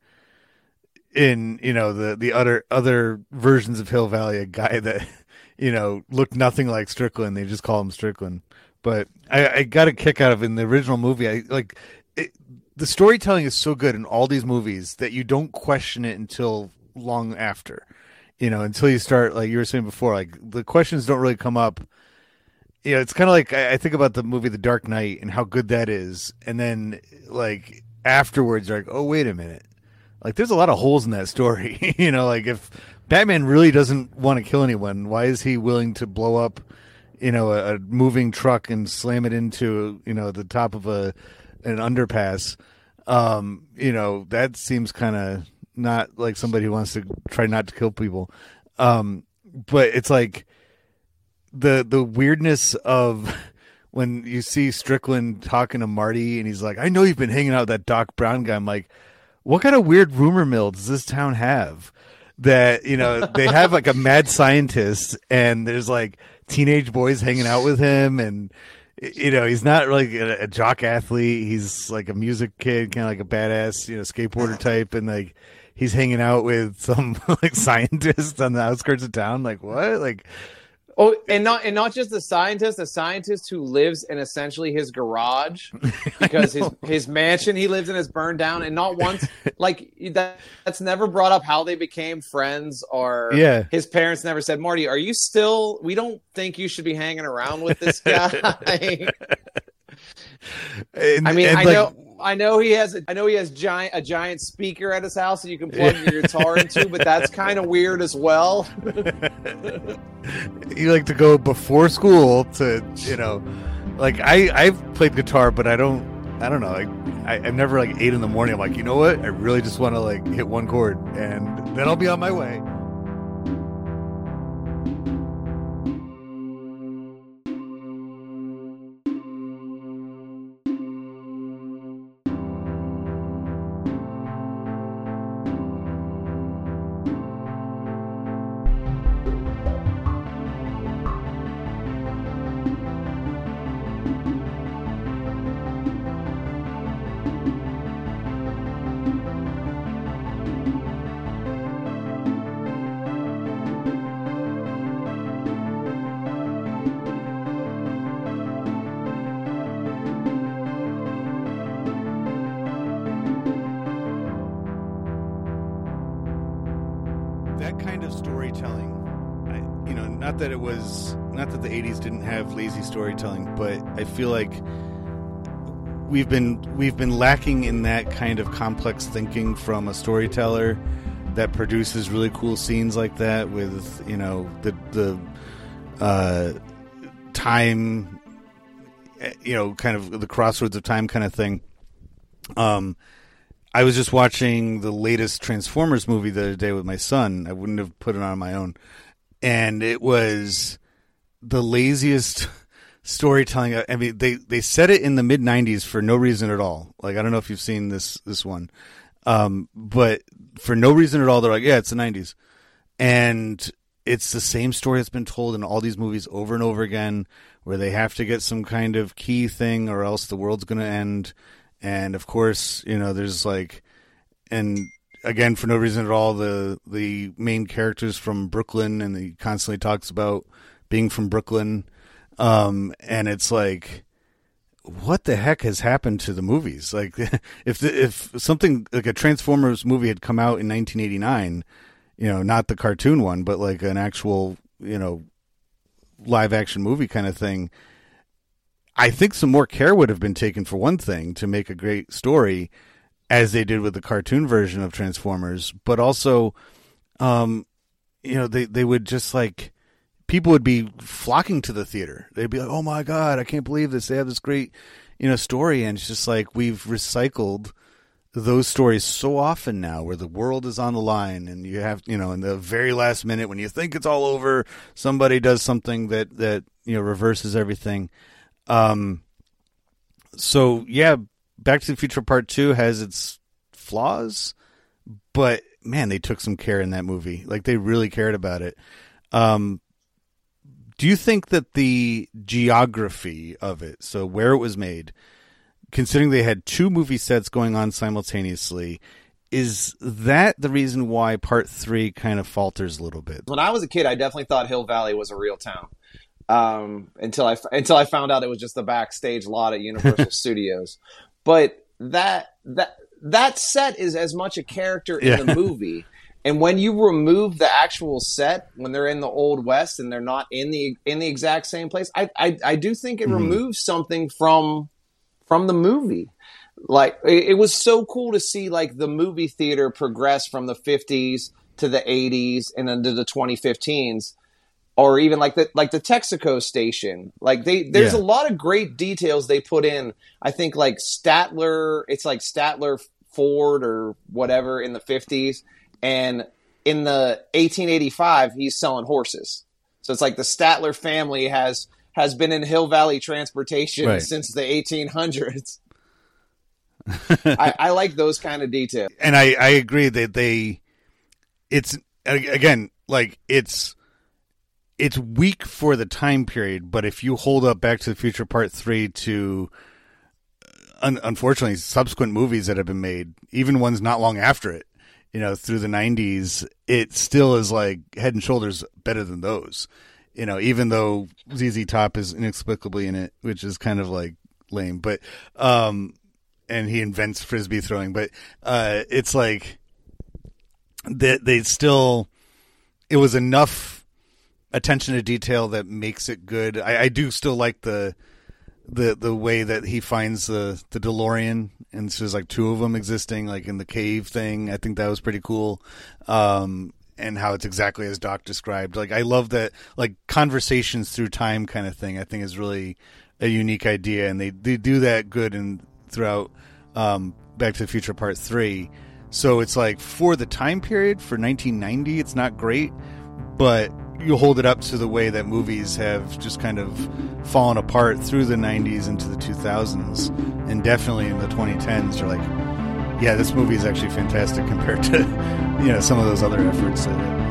in, the other versions of Hill Valley, a guy that, looked nothing like Strickland. They just call him Strickland. But I got a kick out of in the original movie. The storytelling is so good in all these movies that you don't question it until long after, until you start, like you were saying before, like the questions don't really come up. It's kind of like I think about the movie The Dark Knight and how good that is. And then like afterwards, you're like, oh, wait a minute. Like there's a lot of holes in that story. Like if Batman really doesn't want to kill anyone, why is he willing to blow up, a moving truck and slam it into, the top of an underpass? That seems kind of not like somebody who wants to try not to kill people. But it's like the weirdness of when you see Strickland talking to Marty and he's like, I know you've been hanging out with that Doc Brown guy. I'm like, what kind of weird rumor mill does this town have? That, they have like a mad scientist and there's like teenage boys hanging out with him, and he's not really a jock athlete. He's like a music kid, kind of like a badass, skateboarder type, and like he's hanging out with some like scientist on the outskirts of town. Like what? Like and not just the scientist who lives in essentially his garage because his mansion he lives in is burned down, and not once like that's never brought up how they became friends, or his parents never said, Marty, are you still? We don't think you should be hanging around with this guy. I know he has a giant speaker at his house that you can plug your guitar into, but that's kind of weird as well. You like to go before school to, like I've played guitar, but I don't know. I'm never like 8 a.m. I'm like, you know what? I really just want to like hit one chord and then I'll be on my way. That kind of storytelling, not that the 80s didn't have lazy storytelling, but I feel like we've been lacking in that kind of complex thinking from a storyteller that produces really cool scenes like that with, the time, kind of the crossroads of time kind of thing. I was just watching the latest Transformers movie the other day with my son. I wouldn't have put it on my own. And it was the laziest storytelling. I mean, they set it in the mid-90s for no reason at all. Like, I don't know if you've seen this one. But for no reason at all, they're like, yeah, it's the 90s. And it's the same story that's been told in all these movies over and over again, where they have to get some kind of key thing or else the world's going to end. And of course, there's like, and again, for no reason at all, the main character's from Brooklyn, and he constantly talks about being from Brooklyn. And it's like, what the heck has happened to the movies? Like, if something like a Transformers movie had come out in 1989, not the cartoon one, but like an actual, live action movie kind of thing, I think some more care would have been taken, for one thing, to make a great story, as they did with the cartoon version of Transformers. But also, they would just like, people would be flocking to the theater. They'd be like, oh my God, I can't believe this. They have this great, story, and it's just like we've recycled those stories so often now, where the world is on the line, and you have, in the very last minute when you think it's all over, somebody does something that reverses everything. So yeah, Back to the Future Part 2 has its flaws, but man, they took some care in that movie. Like, they really cared about it. Do you think that the geography of it, so where it was made, considering they had 2 movie sets going on simultaneously, is that the reason why Part 3 kind of falters a little bit? When I was a kid, I definitely thought Hill Valley was a real town. Until I found out it was just the backstage lot at Universal Studios. But that set is as much a character in the movie. And when you remove the actual set, when they're in the Old West and they're not in the exact same place, I do think it removes something from the movie. Like, it was so cool to see, like, the movie theater progress from the 50s to the 80s and then to the 2015s. Or even like the Texaco station, like there's a lot of great details they put in. I think like Statler, it's like Statler Ford or whatever in the 50s, and in the 1885 he's selling horses. So it's like the Statler family has been in Hill Valley transportation since the 1800s. I like those kind of details, and I agree that it's again like it's weak for the time period, but if you hold up Back to the Future Part 3 to, unfortunately, subsequent movies that have been made, even ones not long after it, through the 90s, it still is like head and shoulders better than those. Even though ZZ Top is inexplicably in it, which is kind of like lame, but, and he invents Frisbee throwing, but, it's like, they still, it was enough attention to detail that makes it good. I do still like the way that he finds the DeLorean, and so there's like 2 of them existing, like in the cave thing. I think that was pretty cool. And how it's exactly as Doc described. Like, I love that, like, conversations through time kind of thing, I think is really a unique idea, and they do that good and throughout Back to the Future Part 3. So it's like, for the time period, for 1990, it's not great, but you hold it up to the way that movies have just kind of fallen apart through the 90s into the 2000s, and definitely in the 2010s, you're like, yeah, this movie is actually fantastic compared to some of those other efforts.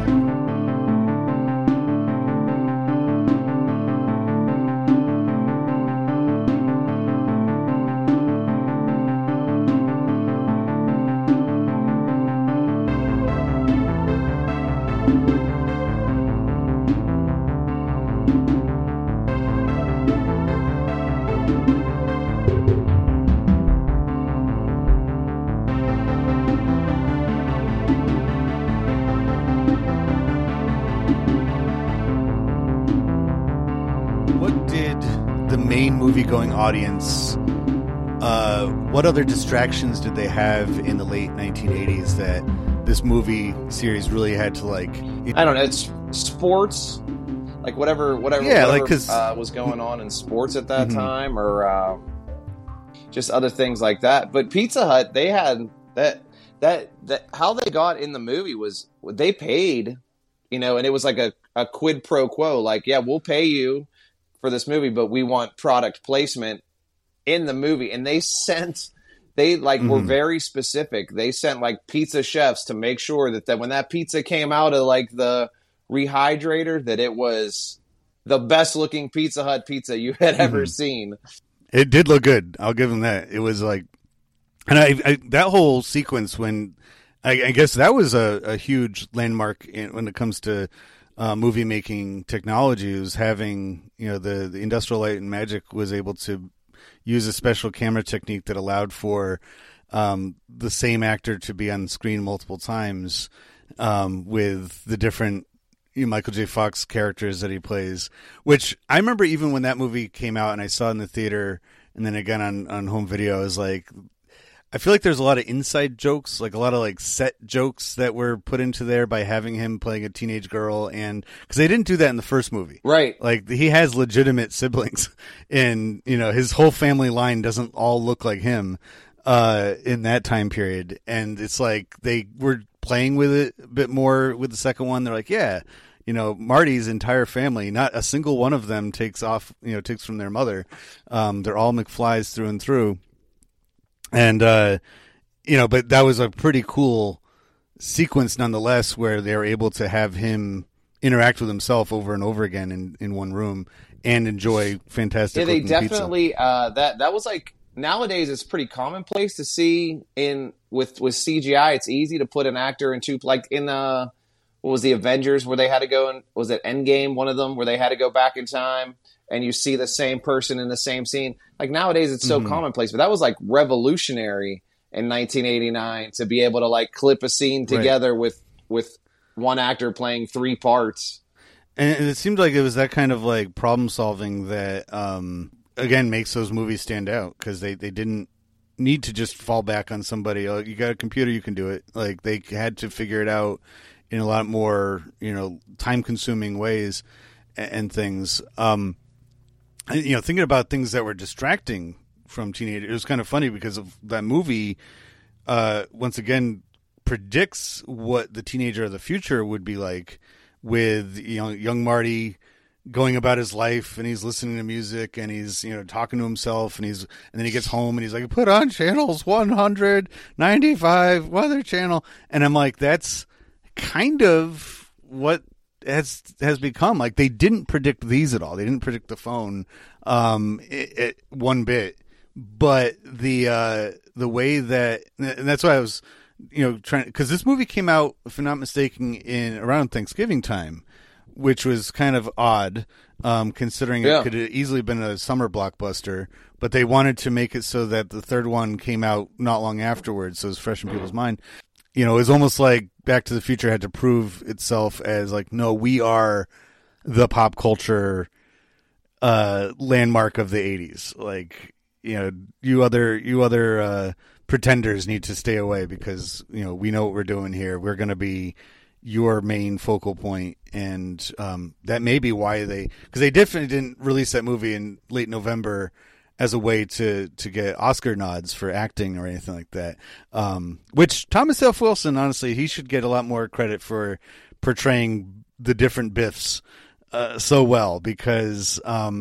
Movie-going audience, what other distractions did they have in the late 1980s that this movie series really had to, like... I don't know, it's sports, like whatever was going on in sports at that time, or just other things like that. But Pizza Hut, they had that how they got in the movie was they paid, and it was like a quid pro quo, like, yeah, we'll pay you for this movie, but we want product placement in the movie. And they were very specific. They sent like pizza chefs to make sure that when that pizza came out of like the rehydrator, that it was the best looking Pizza Hut pizza you had ever seen. It did look good. I'll give them that. It was like, and I that whole sequence when I guess that was a huge landmark when it comes to movie making technology, was having, the Industrial Light and Magic was able to use a special camera technique that allowed for the same actor to be on screen multiple times with the different Michael J. Fox characters that he plays, which I remember even when that movie came out and I saw it in the theater and then again on home video, I was like, I feel like there's a lot of inside jokes, like a lot of like set jokes that were put into there by having him playing a teenage girl, and because they didn't do that in the first movie, right? Like he has legitimate siblings, and his whole family line doesn't all look like him in that time period, and it's like they were playing with it a bit more with the second one. They're like, yeah, Marty's entire family, not a single one of them takes from their mother. They're all McFlys through and through. And, but that was a pretty cool sequence nonetheless, where they were able to have him interact with himself over and over again in one room and enjoy fantastic. Yeah, they pizza. definitely, that was like, nowadays it's pretty commonplace to see with CGI. It's easy to put an actor into, like in what was the Avengers where they had to go, and was it Endgame, one of them, where they had to go back in time and you see the same person in the same scene. Like nowadays it's so commonplace, but that was like revolutionary in 1989 to be able to like clip a scene together with one actor playing three parts. And it seemed like it was that kind of like problem solving that, again, makes those movies stand out, because they didn't need to just fall back on somebody. Oh, you got a computer, you can do it. Like they had to figure it out in a lot more, time consuming ways and things. Thinking about things that were distracting from teenagers, it was kind of funny because of that movie, once again, predicts what the teenager of the future would be like, with young Marty going about his life, and he's listening to music, and he's talking to himself, and then he gets home and he's like, put on channels 195 Weather Channel, and I'm like, that's kind of what has become. Like, they didn't predict these at all. They didn't predict the phone one bit, but the way that, and that's why I was trying, because this movie came out, if I'm not mistaken, in around Thanksgiving time, which was kind of odd, considering it could have easily been a summer blockbuster, but they wanted to make it so that the third one came out not long afterwards, so it was fresh in people's mind. It was almost like Back to the Future had to prove itself as like, no, we are the pop culture landmark of the 80s. Like, you other pretenders need to stay away, because we know what we're doing here. We're going to be your main focal point, and that may be why because they definitely didn't release that movie in late November as a way to get Oscar nods for acting or anything like that. Which Thomas F. Wilson, honestly, he should get a lot more credit for portraying the different Biffs so well, because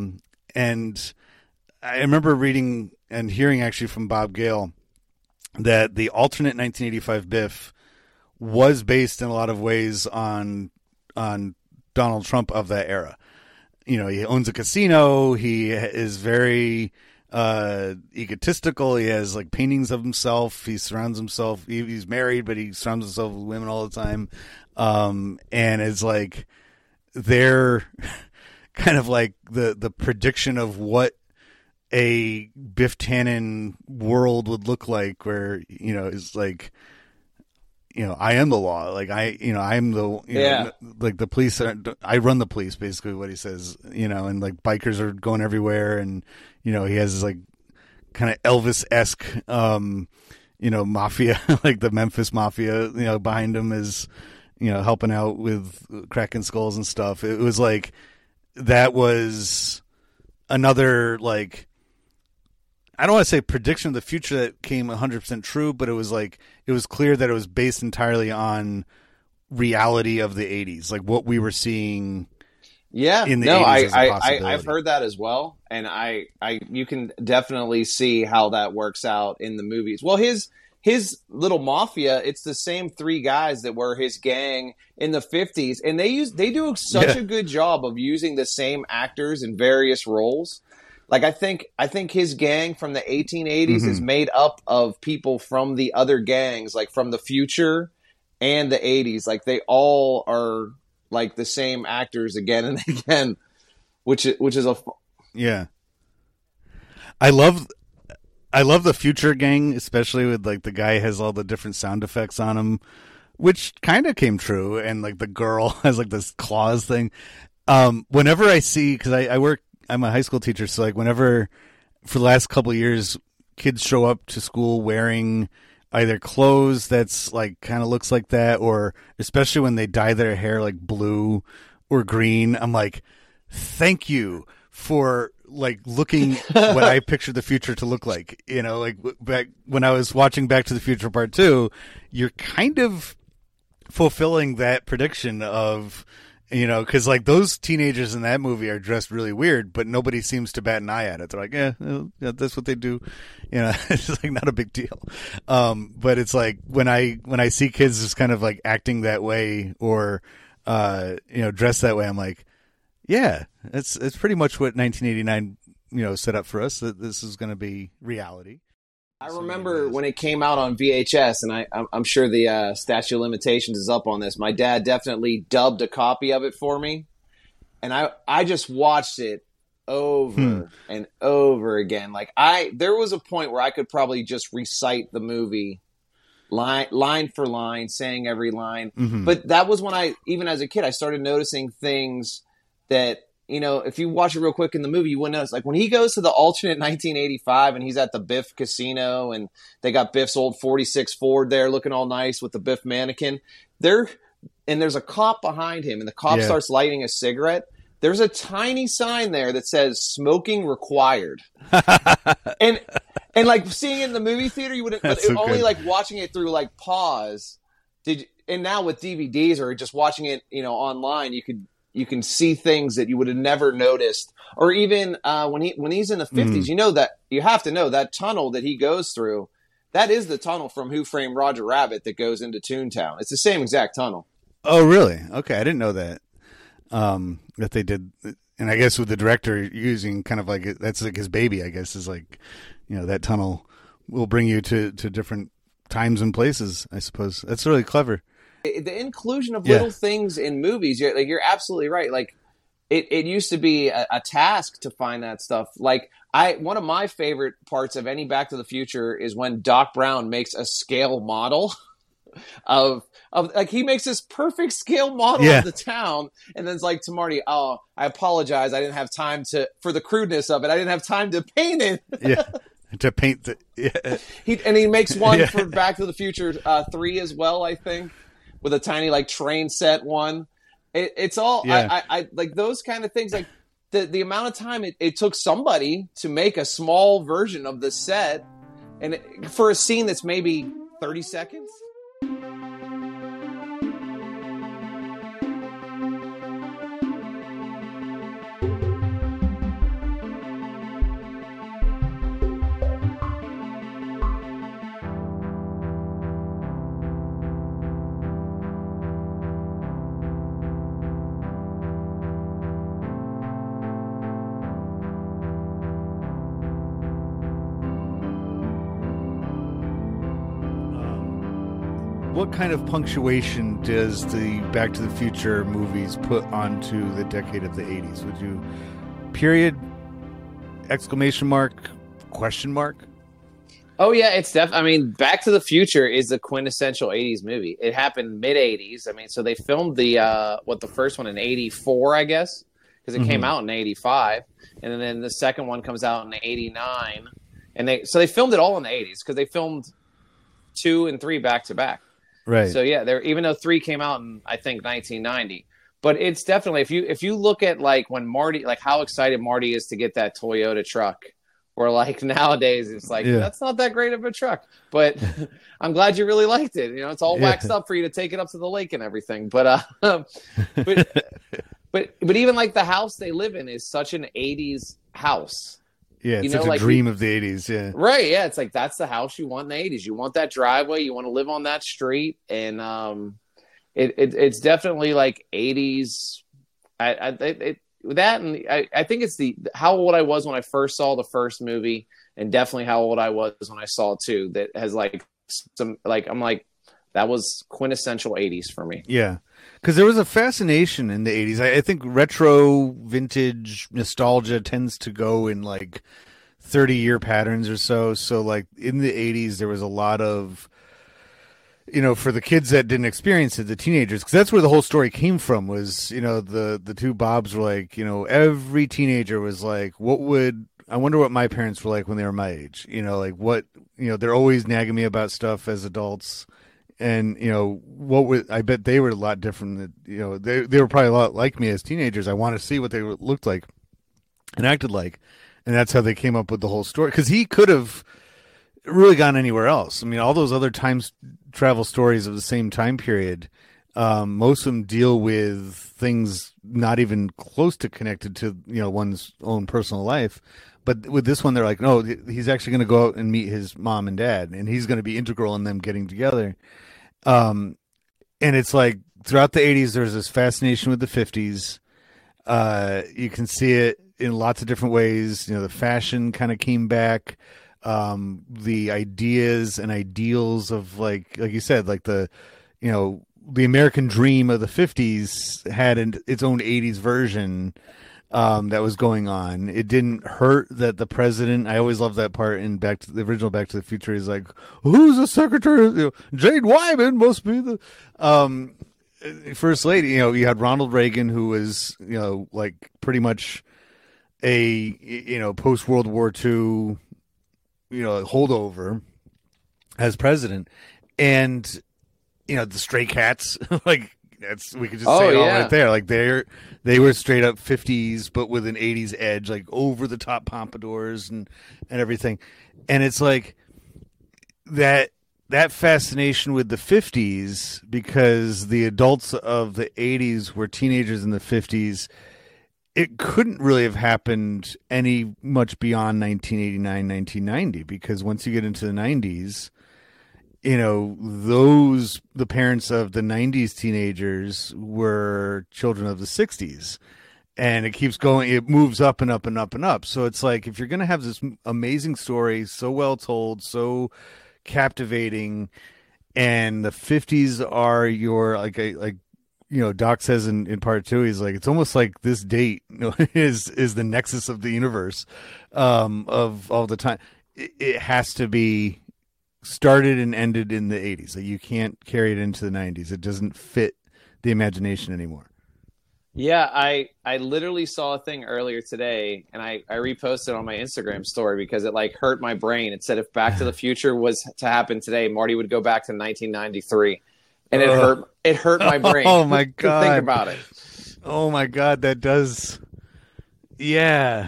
and I remember reading and hearing actually from Bob Gale that the alternate 1985 Biff was based in a lot of ways on Donald Trump of that era. He owns a casino. He is very egotistical. He has like paintings of himself. He surrounds himself. He's married, but he surrounds himself with women all the time. And it's like they're kind of like the prediction of what a Biff Tannen world would look like, where is like, I am the law. Like I am the like the police. I run the police. Basically, what he says. And like bikers are going everywhere, and he has this like kind of Elvis-esque, mafia, like the Memphis Mafia. Behind him is helping out with cracking skulls and stuff. It was like that was another like, I don't want to say prediction of the future that came 100% true, but it was like, it was clear that it was based entirely on reality of the 80s, like what we were seeing. Yeah, in the 80s as a possibility. I've heard that as well, and you can definitely see how that works out in the movies. Well, his little mafia, it's the same three guys that were his gang in the 50s, and they do such a good job of using the same actors in various roles. Like I think his gang from the 1880s is made up of people from the other gangs, like from the future and the 80s. Like they all are like the same actors again and again, which is a yeah. I love the future gang, especially with like the guy has all the different sound effects on him, which kind of came true, and like the girl has like this claws thing. Whenever I see, because I'm a high school teacher, so like whenever for the last couple of years kids show up to school wearing either clothes that's like kind of looks like that, or especially when they dye their hair like blue or green. I'm like, thank you for like looking what I pictured the future to look like. You know, like back when I was watching Back to the Future Part 2, you're kind of fulfilling that prediction of, you know, because like those teenagers in that movie are dressed really weird, but nobody seems to bat an eye at it. They're like, yeah, that's what they do. You know, it's just like not a big deal. But it's like when I see kids just kind of like acting that way or, you know, dressed that way, I'm like, yeah, it's pretty much what 1989, you know, set up for us. That this is going to be reality. I remember when it came out on VHS, and I'm sure the statute of limitations is up on this. My dad definitely dubbed a copy of it for me, and I just watched it over and over again. Like there was a point where I could probably just recite the movie line for line, saying every line. Mm-hmm. But that was when even as a kid, I started noticing things that, you know, if you watch it real quick in the movie, you wouldn't notice. Like when he goes to the alternate 1985 and he's at the Biff casino and they got Biff's old 46 Ford there looking all nice with the Biff mannequin. There's a cop behind him and the cop starts lighting a cigarette. There's a tiny sign there that says smoking required. and like seeing it in the movie theater, you wouldn't, but so only good. Like watching it through like pause. And now with DVDs or just watching it, you know, online, you can see things that you would have never noticed. Or even when he's in the 50s, you know that you have to know that tunnel that he goes through, that is the tunnel from Who Framed Roger Rabbit that goes into Toontown. It's the same exact tunnel. Oh, really? Okay, I didn't know that. That they did, and I guess with the director using kind of like that's like his baby. I guess is like, you know, that tunnel will bring you to different times and places. I suppose that's really clever. The inclusion of little things in movies, you're absolutely right. Like it used to be a task to find that stuff. Like one of my favorite parts of any Back to the Future is when Doc Brown makes a scale model of like he makes this perfect scale model of the town, and then it's like to Marty, oh, I apologize, I didn't have time for the crudeness of it. I didn't have time to paint it. To paint the he makes one for Back to the Future 3 as well, I think. With a tiny like train set one, it's all I like those kind of things. Like the amount of time it took somebody to make a small version of the set, and for a scene that's maybe 30 seconds. What kind of punctuation does the Back to the Future movies put onto the decade of the 80s? Would you period, exclamation mark, question mark? Oh yeah, it's I mean, Back to the Future is the quintessential 80s movie. It happened mid 80s. I mean, so they filmed the first one in 84, I guess, because it came out in 85, and then the second one comes out in 89, and they filmed it all in the 80s because they filmed 2 and 3 back to back. Right. So yeah, even though 3 came out in I think 1990, but it's definitely if you look at like when Marty, like how excited Marty is to get that Toyota truck, or like nowadays it's like that's not that great of a truck, but I'm glad you really liked it. You know, it's all waxed up for you to take it up to the lake and everything. But but even like the house they live in is such an 80s house. Yeah, it's such a dream of the 80s, yeah. Right, yeah. It's like that's the house you want in the 80s. You want that driveway. You want to live on that street. And it's definitely like 80s. I think it's how old I was when I first saw the first movie, and definitely how old I was when I saw 2. That has like some, like, I'm like, that was quintessential 80s for me. Yeah. Because there was a fascination in the 80s. I think retro, vintage nostalgia tends to go in like 30-year patterns or so. So like in the 80s, there was a lot of, you know, for the kids that didn't experience it, the teenagers, because that's where the whole story came from was, you know, the two Bobs were like, you know, every teenager was like, what would I wonder what my parents were like when they were my age. You know, like what, you know, they're always nagging me about stuff as adults. And, you know, I bet they were a lot different. You know, they were probably a lot like me as teenagers. I want to see what they looked like and acted like. And that's how they came up with the whole story. Because he could have really gone anywhere else. I mean, all those other time travel stories of the same time period, most of them deal with things not even close to connected to, you know, one's own personal life. But with this one, they're like, no, he's actually going to go out and meet his mom and dad, and he's going to be integral in them getting together. And it's like throughout the 80s, there's this fascination with the 50s. You can see it in lots of different ways. You know, the fashion kind of came back. The ideas and ideals of like you said, like the, you know, the American dream of the 50s had its own 80s version that was going on. It didn't hurt that the president, I always love that part in the original Back to the Future. He's like, who's the secretary? You know, Jane Wyman must be the first lady. You know, you had Ronald Reagan, who was, you know, like pretty much a, you know, post World War II, you know, holdover as president. And, you know, the Stray Cats, like, we could just say it all right there. Like they were straight up 50s, but with an 80s edge, like over the top pompadours and everything. And it's like that fascination with the 50s, because the adults of the 80s were teenagers in the 50s. It couldn't really have happened any much beyond 1989, 1990, because once you get into the 90s, you know, the parents of the 90s teenagers were children of the 60s, and it keeps going. It moves up and up and up and up. So it's like, if you're going to have this amazing story, so well told, so captivating, and the 50s are your, like, you know, Doc says in part 2, he's like, it's almost like this date, you know, is the nexus of the universe, of all the time. It has to be started and ended in the 80s. Like, you can't carry it into the 90s. It doesn't fit the imagination anymore. Yeah, I literally saw a thing earlier today, and I reposted on my Instagram story because it like hurt my brain. It said if Back to the Future was to happen today, Marty would go back to 1993, and it hurt my brain. Oh my god! To think about it. Oh my god, that does. Yeah.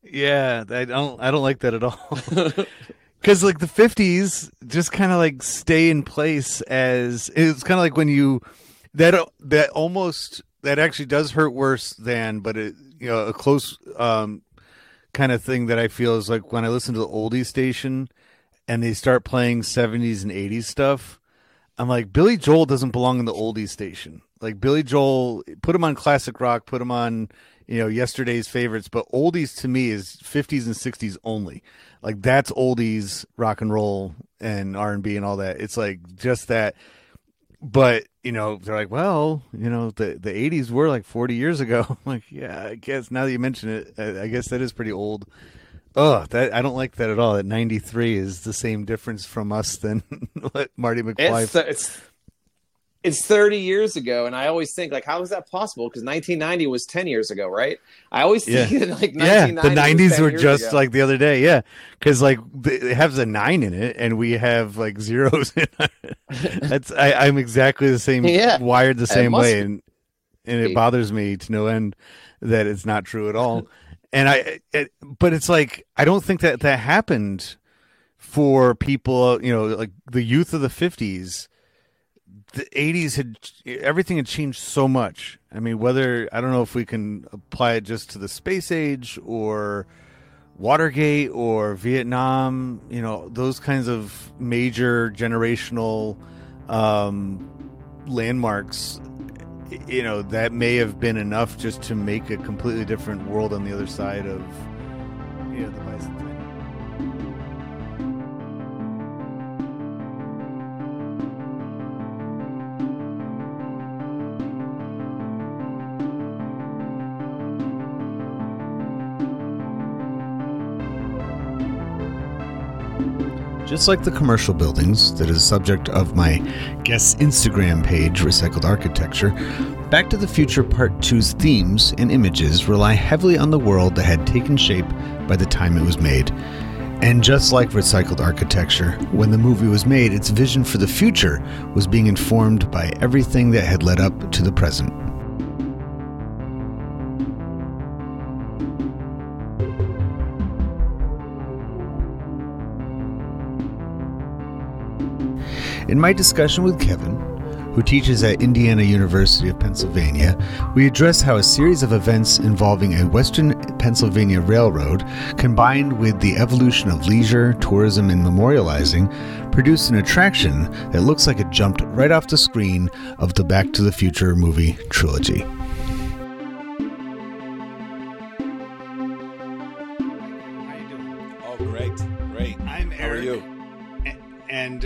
I don't like that at all. Because like the 50s just kind of like stay in place as, it's kind of like when you, that actually does hurt worse than, but it, you know, a close kind of thing that I feel is like when I listen to the oldies station and they start playing 70s and 80s stuff, I'm like, Billy Joel doesn't belong in the oldies station. Like Billy Joel, put him on classic rock, put him on, you know, yesterday's favorites, but oldies to me is 50s and 60s only. Like that's oldies rock and roll and R&B and all that. It's like just that. But, you know, they're like, well, you know, the 80s were like 40 years ago. I'm like, yeah, I guess now that you mention it, I guess that is pretty old. Oh, that I don't like that at all. That 93 is the same difference from us than what Marty McFly. It's 30 years ago, and I always think, like, how is that possible? Because 1990 was 10 years ago, right? I always think that, like, 1990 the 90s were just ago. like the other day, yeah. Because, like, it has a 9 in it, and we have, like, zeros in it. I'm exactly the same, wired the same way, and it bothers me to no end that it's not true at all. And but it's like, I don't think that happened for people, you know, like the youth of the 50s. The 80s everything had changed so much. I mean, I don't know if we can apply it just to the space age or Watergate or Vietnam, you know, those kinds of major generational landmarks, you know, that may have been enough just to make a completely different world on the other side of, you know, the bicentennial. Just like the commercial buildings that is the subject of my guest's Instagram page, Recycled Architecture, Back to the Future Part 2's themes and images rely heavily on the world that had taken shape by the time it was made. And just like Recycled Architecture, when the movie was made, its vision for the future was being informed by everything that had led up to the present. In my discussion with Kevin, who teaches at Indiana University of Pennsylvania, we address how a series of events involving a Western Pennsylvania railroad, combined with the evolution of leisure, tourism, and memorializing, produced an attraction that looks like it jumped right off the screen of the Back to the Future movie trilogy. How you doing? Oh, great. I'm Eric. How are you? And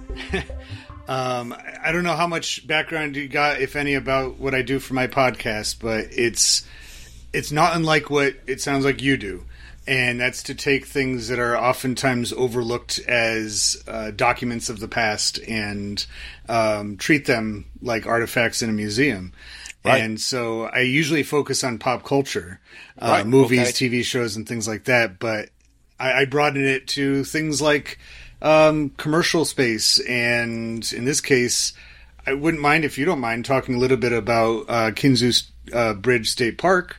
I don't know how much background you got, if any, about what I do for my podcast, but it's not unlike what it sounds like you do, and that's to take things that are oftentimes overlooked as documents of the past and treat them like artifacts in a museum. Right. And so I usually focus on pop culture, Right. movies, Okay. TV shows, and things like that, but I broaden it to things like commercial space, and in this case, I wouldn't mind, if you don't mind, talking a little bit about Kinzu Bridge State Park,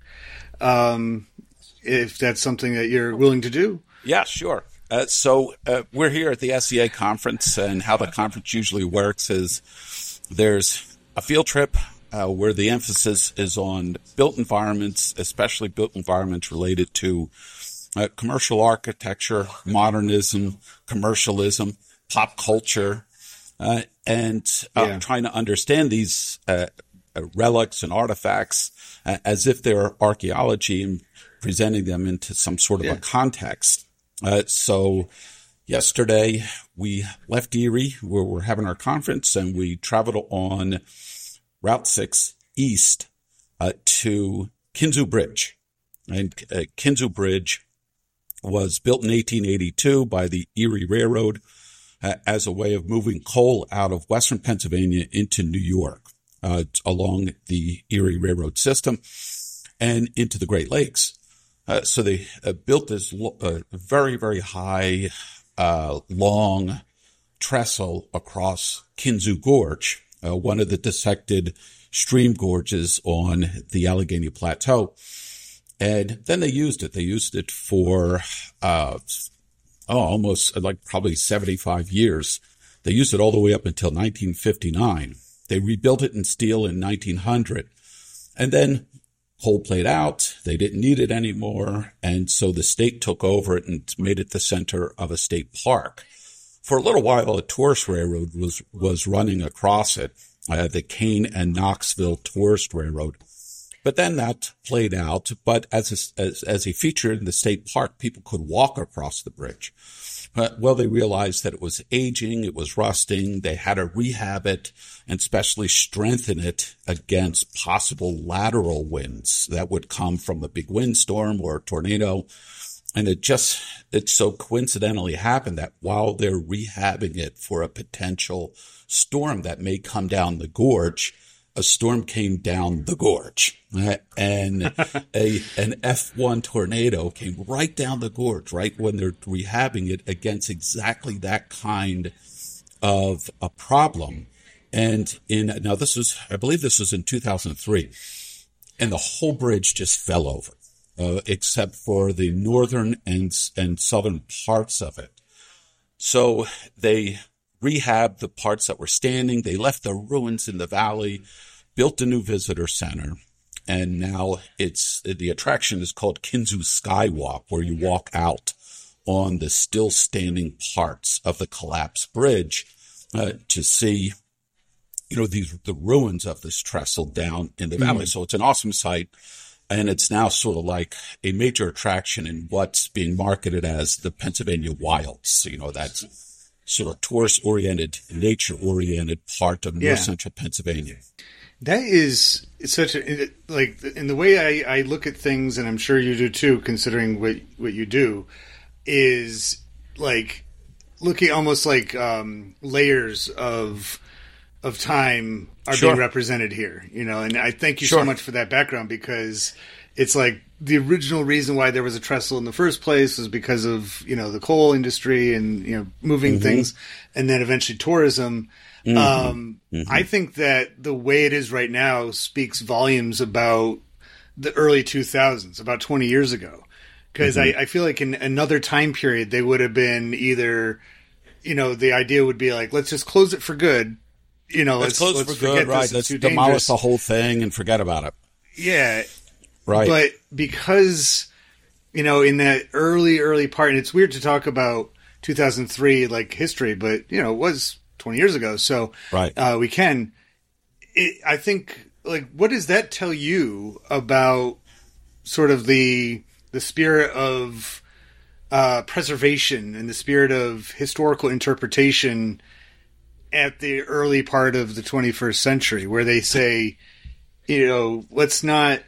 if that's something that you're willing to do. Yeah, sure. So we're here at the SEA conference, and how the conference usually works is there's a field trip where the emphasis is on built environments, especially built environments related to commercial architecture, modernism, commercialism, pop culture, and trying to understand these relics and artifacts as if they're archaeology and presenting them into some sort of a context. So yesterday we left Erie, where we're having our conference, and we traveled on Route 6 east to Kinzu Bridge. And Kinzu Bridge was built in 1882 by the Erie Railroad as a way of moving coal out of western Pennsylvania into New York along the Erie Railroad system and into the Great Lakes. So they built this very, very high, long trestle across Kinzu Gorge, one of the dissected stream gorges on the Allegheny Plateau. And then they used it. They used it for almost like probably 75 years. They used it all the way up until 1959. They rebuilt it in steel in 1900. And then coal played out. They didn't need it anymore. And so the state took over it and made it the center of a state park. For a little while, a tourist railroad was running across it, the Kane and Knoxville Tourist Railroad. But then that played out. But as a feature in the state park, people could walk across the bridge. Well, they realized that it was aging, it was rusting. They had to rehab it and specially strengthen it against possible lateral winds that would come from a big windstorm or a tornado. And it so coincidentally happened that while they're rehabbing it for a potential storm that may come down the gorge, a storm came down the gorge, and an F1 tornado came right down the gorge, right when they're rehabbing it against exactly that kind of a problem. And I believe this was in 2003, and the whole bridge just fell over, except for the northern and southern parts of it. So they rehabbed the parts that were standing. They left the ruins in the valley, built a new visitor center, and now the attraction is called Kinzu Skywalk, where you walk out on the still standing parts of the collapsed bridge to see, the ruins of this trestle down in the valley. So it's an awesome sight. And it's now sort of like a major attraction in what's being marketed as the Pennsylvania Wilds. That's sort of tourist-oriented, nature-oriented part of north central Pennsylvania. That is such in the way I look at things, and I'm sure you do too, considering what you do, is like looking almost like layers of time are Sure. being represented here, you know, and I thank you Sure. so much for that background, because it's like the original reason why there was a trestle in the first place was because of, you know, the coal industry and, you know, moving things, and then eventually tourism. I think that the way it is right now speaks volumes about the early 2000s, about 20 years ago. Because I feel like in another time period, they would have been either, you know, the idea would be like, let's just close it for good. You know, Let's close for forget good, right? this, Let's it's too demolish dangerous. the whole thing and forget about it. Yeah. Right. But because, you know, in that early part, and it's weird to talk about 2003 like history, but, you know, it was 20 years ago. So Right. we can. I think, like, what does that tell you about sort of the spirit of preservation and the spirit of historical interpretation at the early part of the 21st century, where they say, you know, let's not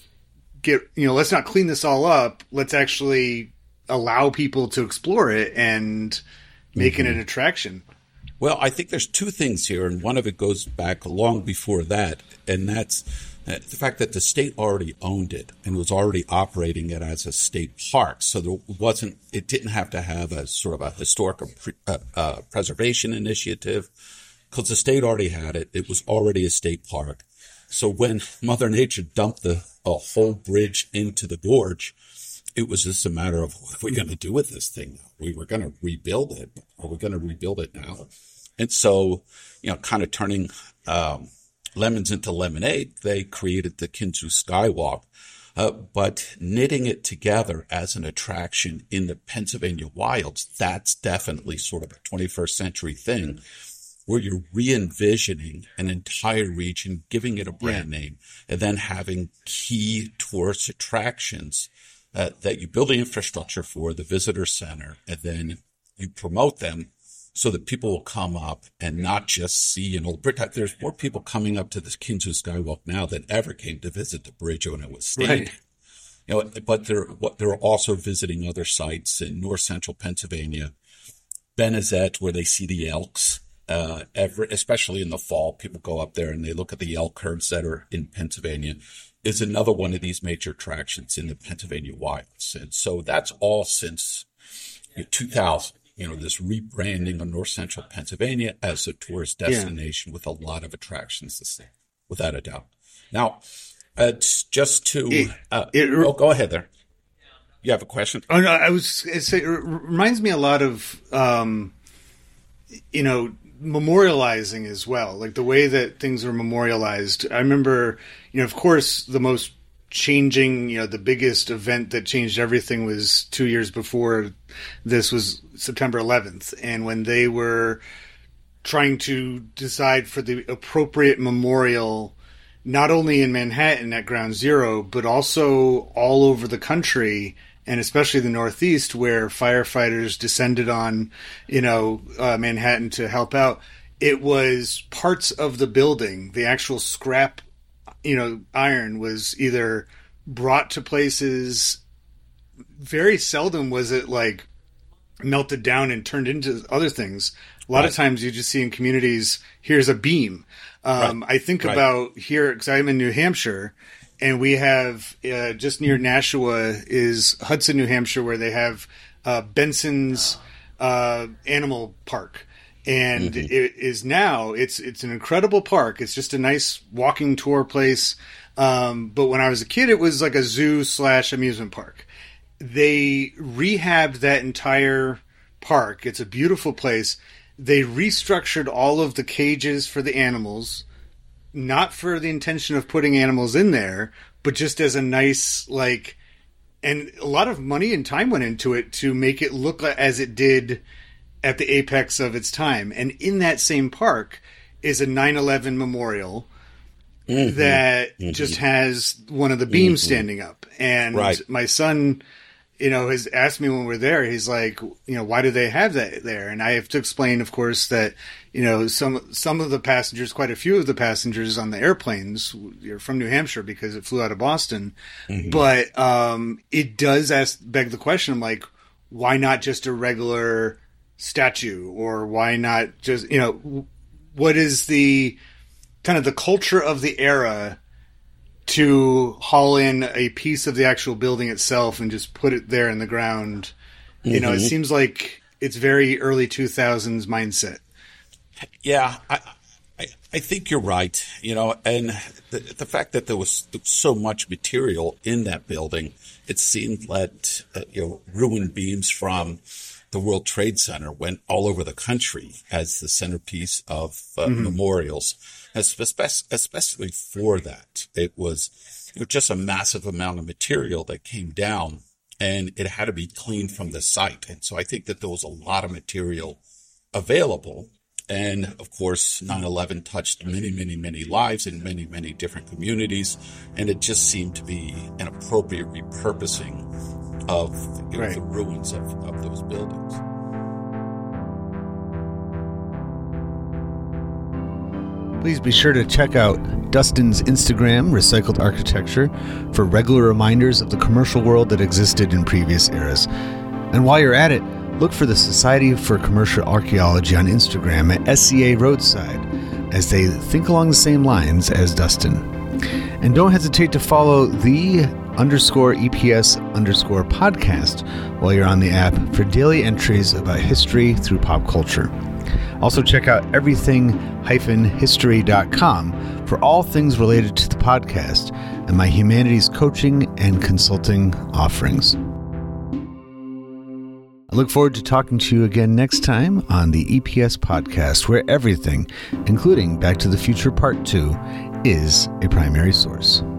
clean this all up. Let's actually allow people to explore it and make it an attraction. Well, I think there's two things here, and one of it goes back long before that, and that's the fact that the state already owned it and was already operating it as a state park. So it didn't have to have a sort of a historical preservation initiative, because the state already had it. It was already a state park. So when Mother Nature dumped a whole bridge into the gorge, it was just a matter of, what are we going to do with this thing? We were going to rebuild it. Are we going to rebuild it now? And so, you know, kind of turning lemons into lemonade, they created the Kinzu Skywalk, but knitting it together as an attraction in the Pennsylvania wilds, that's definitely sort of a 21st century thing, where you're re-envisioning an entire region, giving it a brand name, and then having key tourist attractions that you build the infrastructure for, the visitor center, and then you promote them so that people will come up and not just see an old bridge. There's more people coming up to the Kinzu Skywalk now than ever came to visit the bridge when it was standing. Right. You know, but they're also visiting other sites in north central Pennsylvania, Benezet, where they see the elks. Especially in the fall, people go up there and they look at the elk herds that are in Pennsylvania, is another one of these major attractions in the Pennsylvania wilds. And so that's all since 2000, you know, this rebranding of north central Pennsylvania as a tourist destination with a lot of attractions to see, without a doubt. Now, it's just to, go ahead there. You have a question? Oh, no, I was going to say, it reminds me a lot of, you know, memorializing as well, like the way that things are memorialized. I remember, you know, of course, the most changing, you know, the biggest event that changed everything was 2 years before this was September 11th. And when they were trying to decide for the appropriate memorial, not only in Manhattan at Ground Zero, but also all over the country, and especially the Northeast, where firefighters descended on, you know, Manhattan to help out. It was parts of the building, the actual scrap, you know, iron was either brought to places. Very seldom was it like melted down and turned into other things. A lot of times you just see in communities, here's a beam. I think about here, because I'm in New Hampshire, and we have just near Nashua is Hudson, New Hampshire, where they have Benson's Animal Park. And it is now, it's an incredible park. It's just a nice walking tour place. But when I was a kid, it was like a zoo / amusement park. They rehabbed that entire park. It's a beautiful place. They restructured all of the cages for the animals, not for the intention of putting animals in there, but just as a nice, like, and a lot of money and time went into it to make it look as it did at the apex of its time. And in that same park is a 9/11 memorial that just has one of the beams standing up. And my son, you know, has asked me when we're there, he's like, you know, why do they have that there? And I have to explain, of course, that, you know, some of the passengers, quite a few of the passengers on the airplanes are from New Hampshire because it flew out of Boston. But it does beg the question, I'm like, why not just a regular statue, or why not just, what is the kind of the culture of the era to haul in a piece of the actual building itself and just put it there in the ground? Mm-hmm. It seems like it's very early 2000s mindset. Yeah, I think you're right, and the fact that there was so much material in that building, it seemed that, ruined beams from the World Trade Center went all over the country as the centerpiece of memorials, especially for that. It was just a massive amount of material that came down, and it had to be cleaned from the site. And so I think that there was a lot of material available. And of course, 9/11 touched many, many, many lives in many, many different communities. And it just seemed to be an appropriate repurposing of the ruins of those buildings. Please be sure to check out Dustin's Instagram, Recycled Architecture, for regular reminders of the commercial world that existed in previous eras. And while you're at it, look for the Society for Commercial Archaeology on Instagram at SCA Roadside, as they think along the same lines as Dustin. And don't hesitate to follow _EPS_podcast while you're on the app for daily entries about history through pop culture. Also check out everything-history.com for all things related to the podcast and my humanities coaching and consulting offerings. I look forward to talking to you again next time on the EPS podcast, where everything, including Back to the Future Part 2, is a primary source.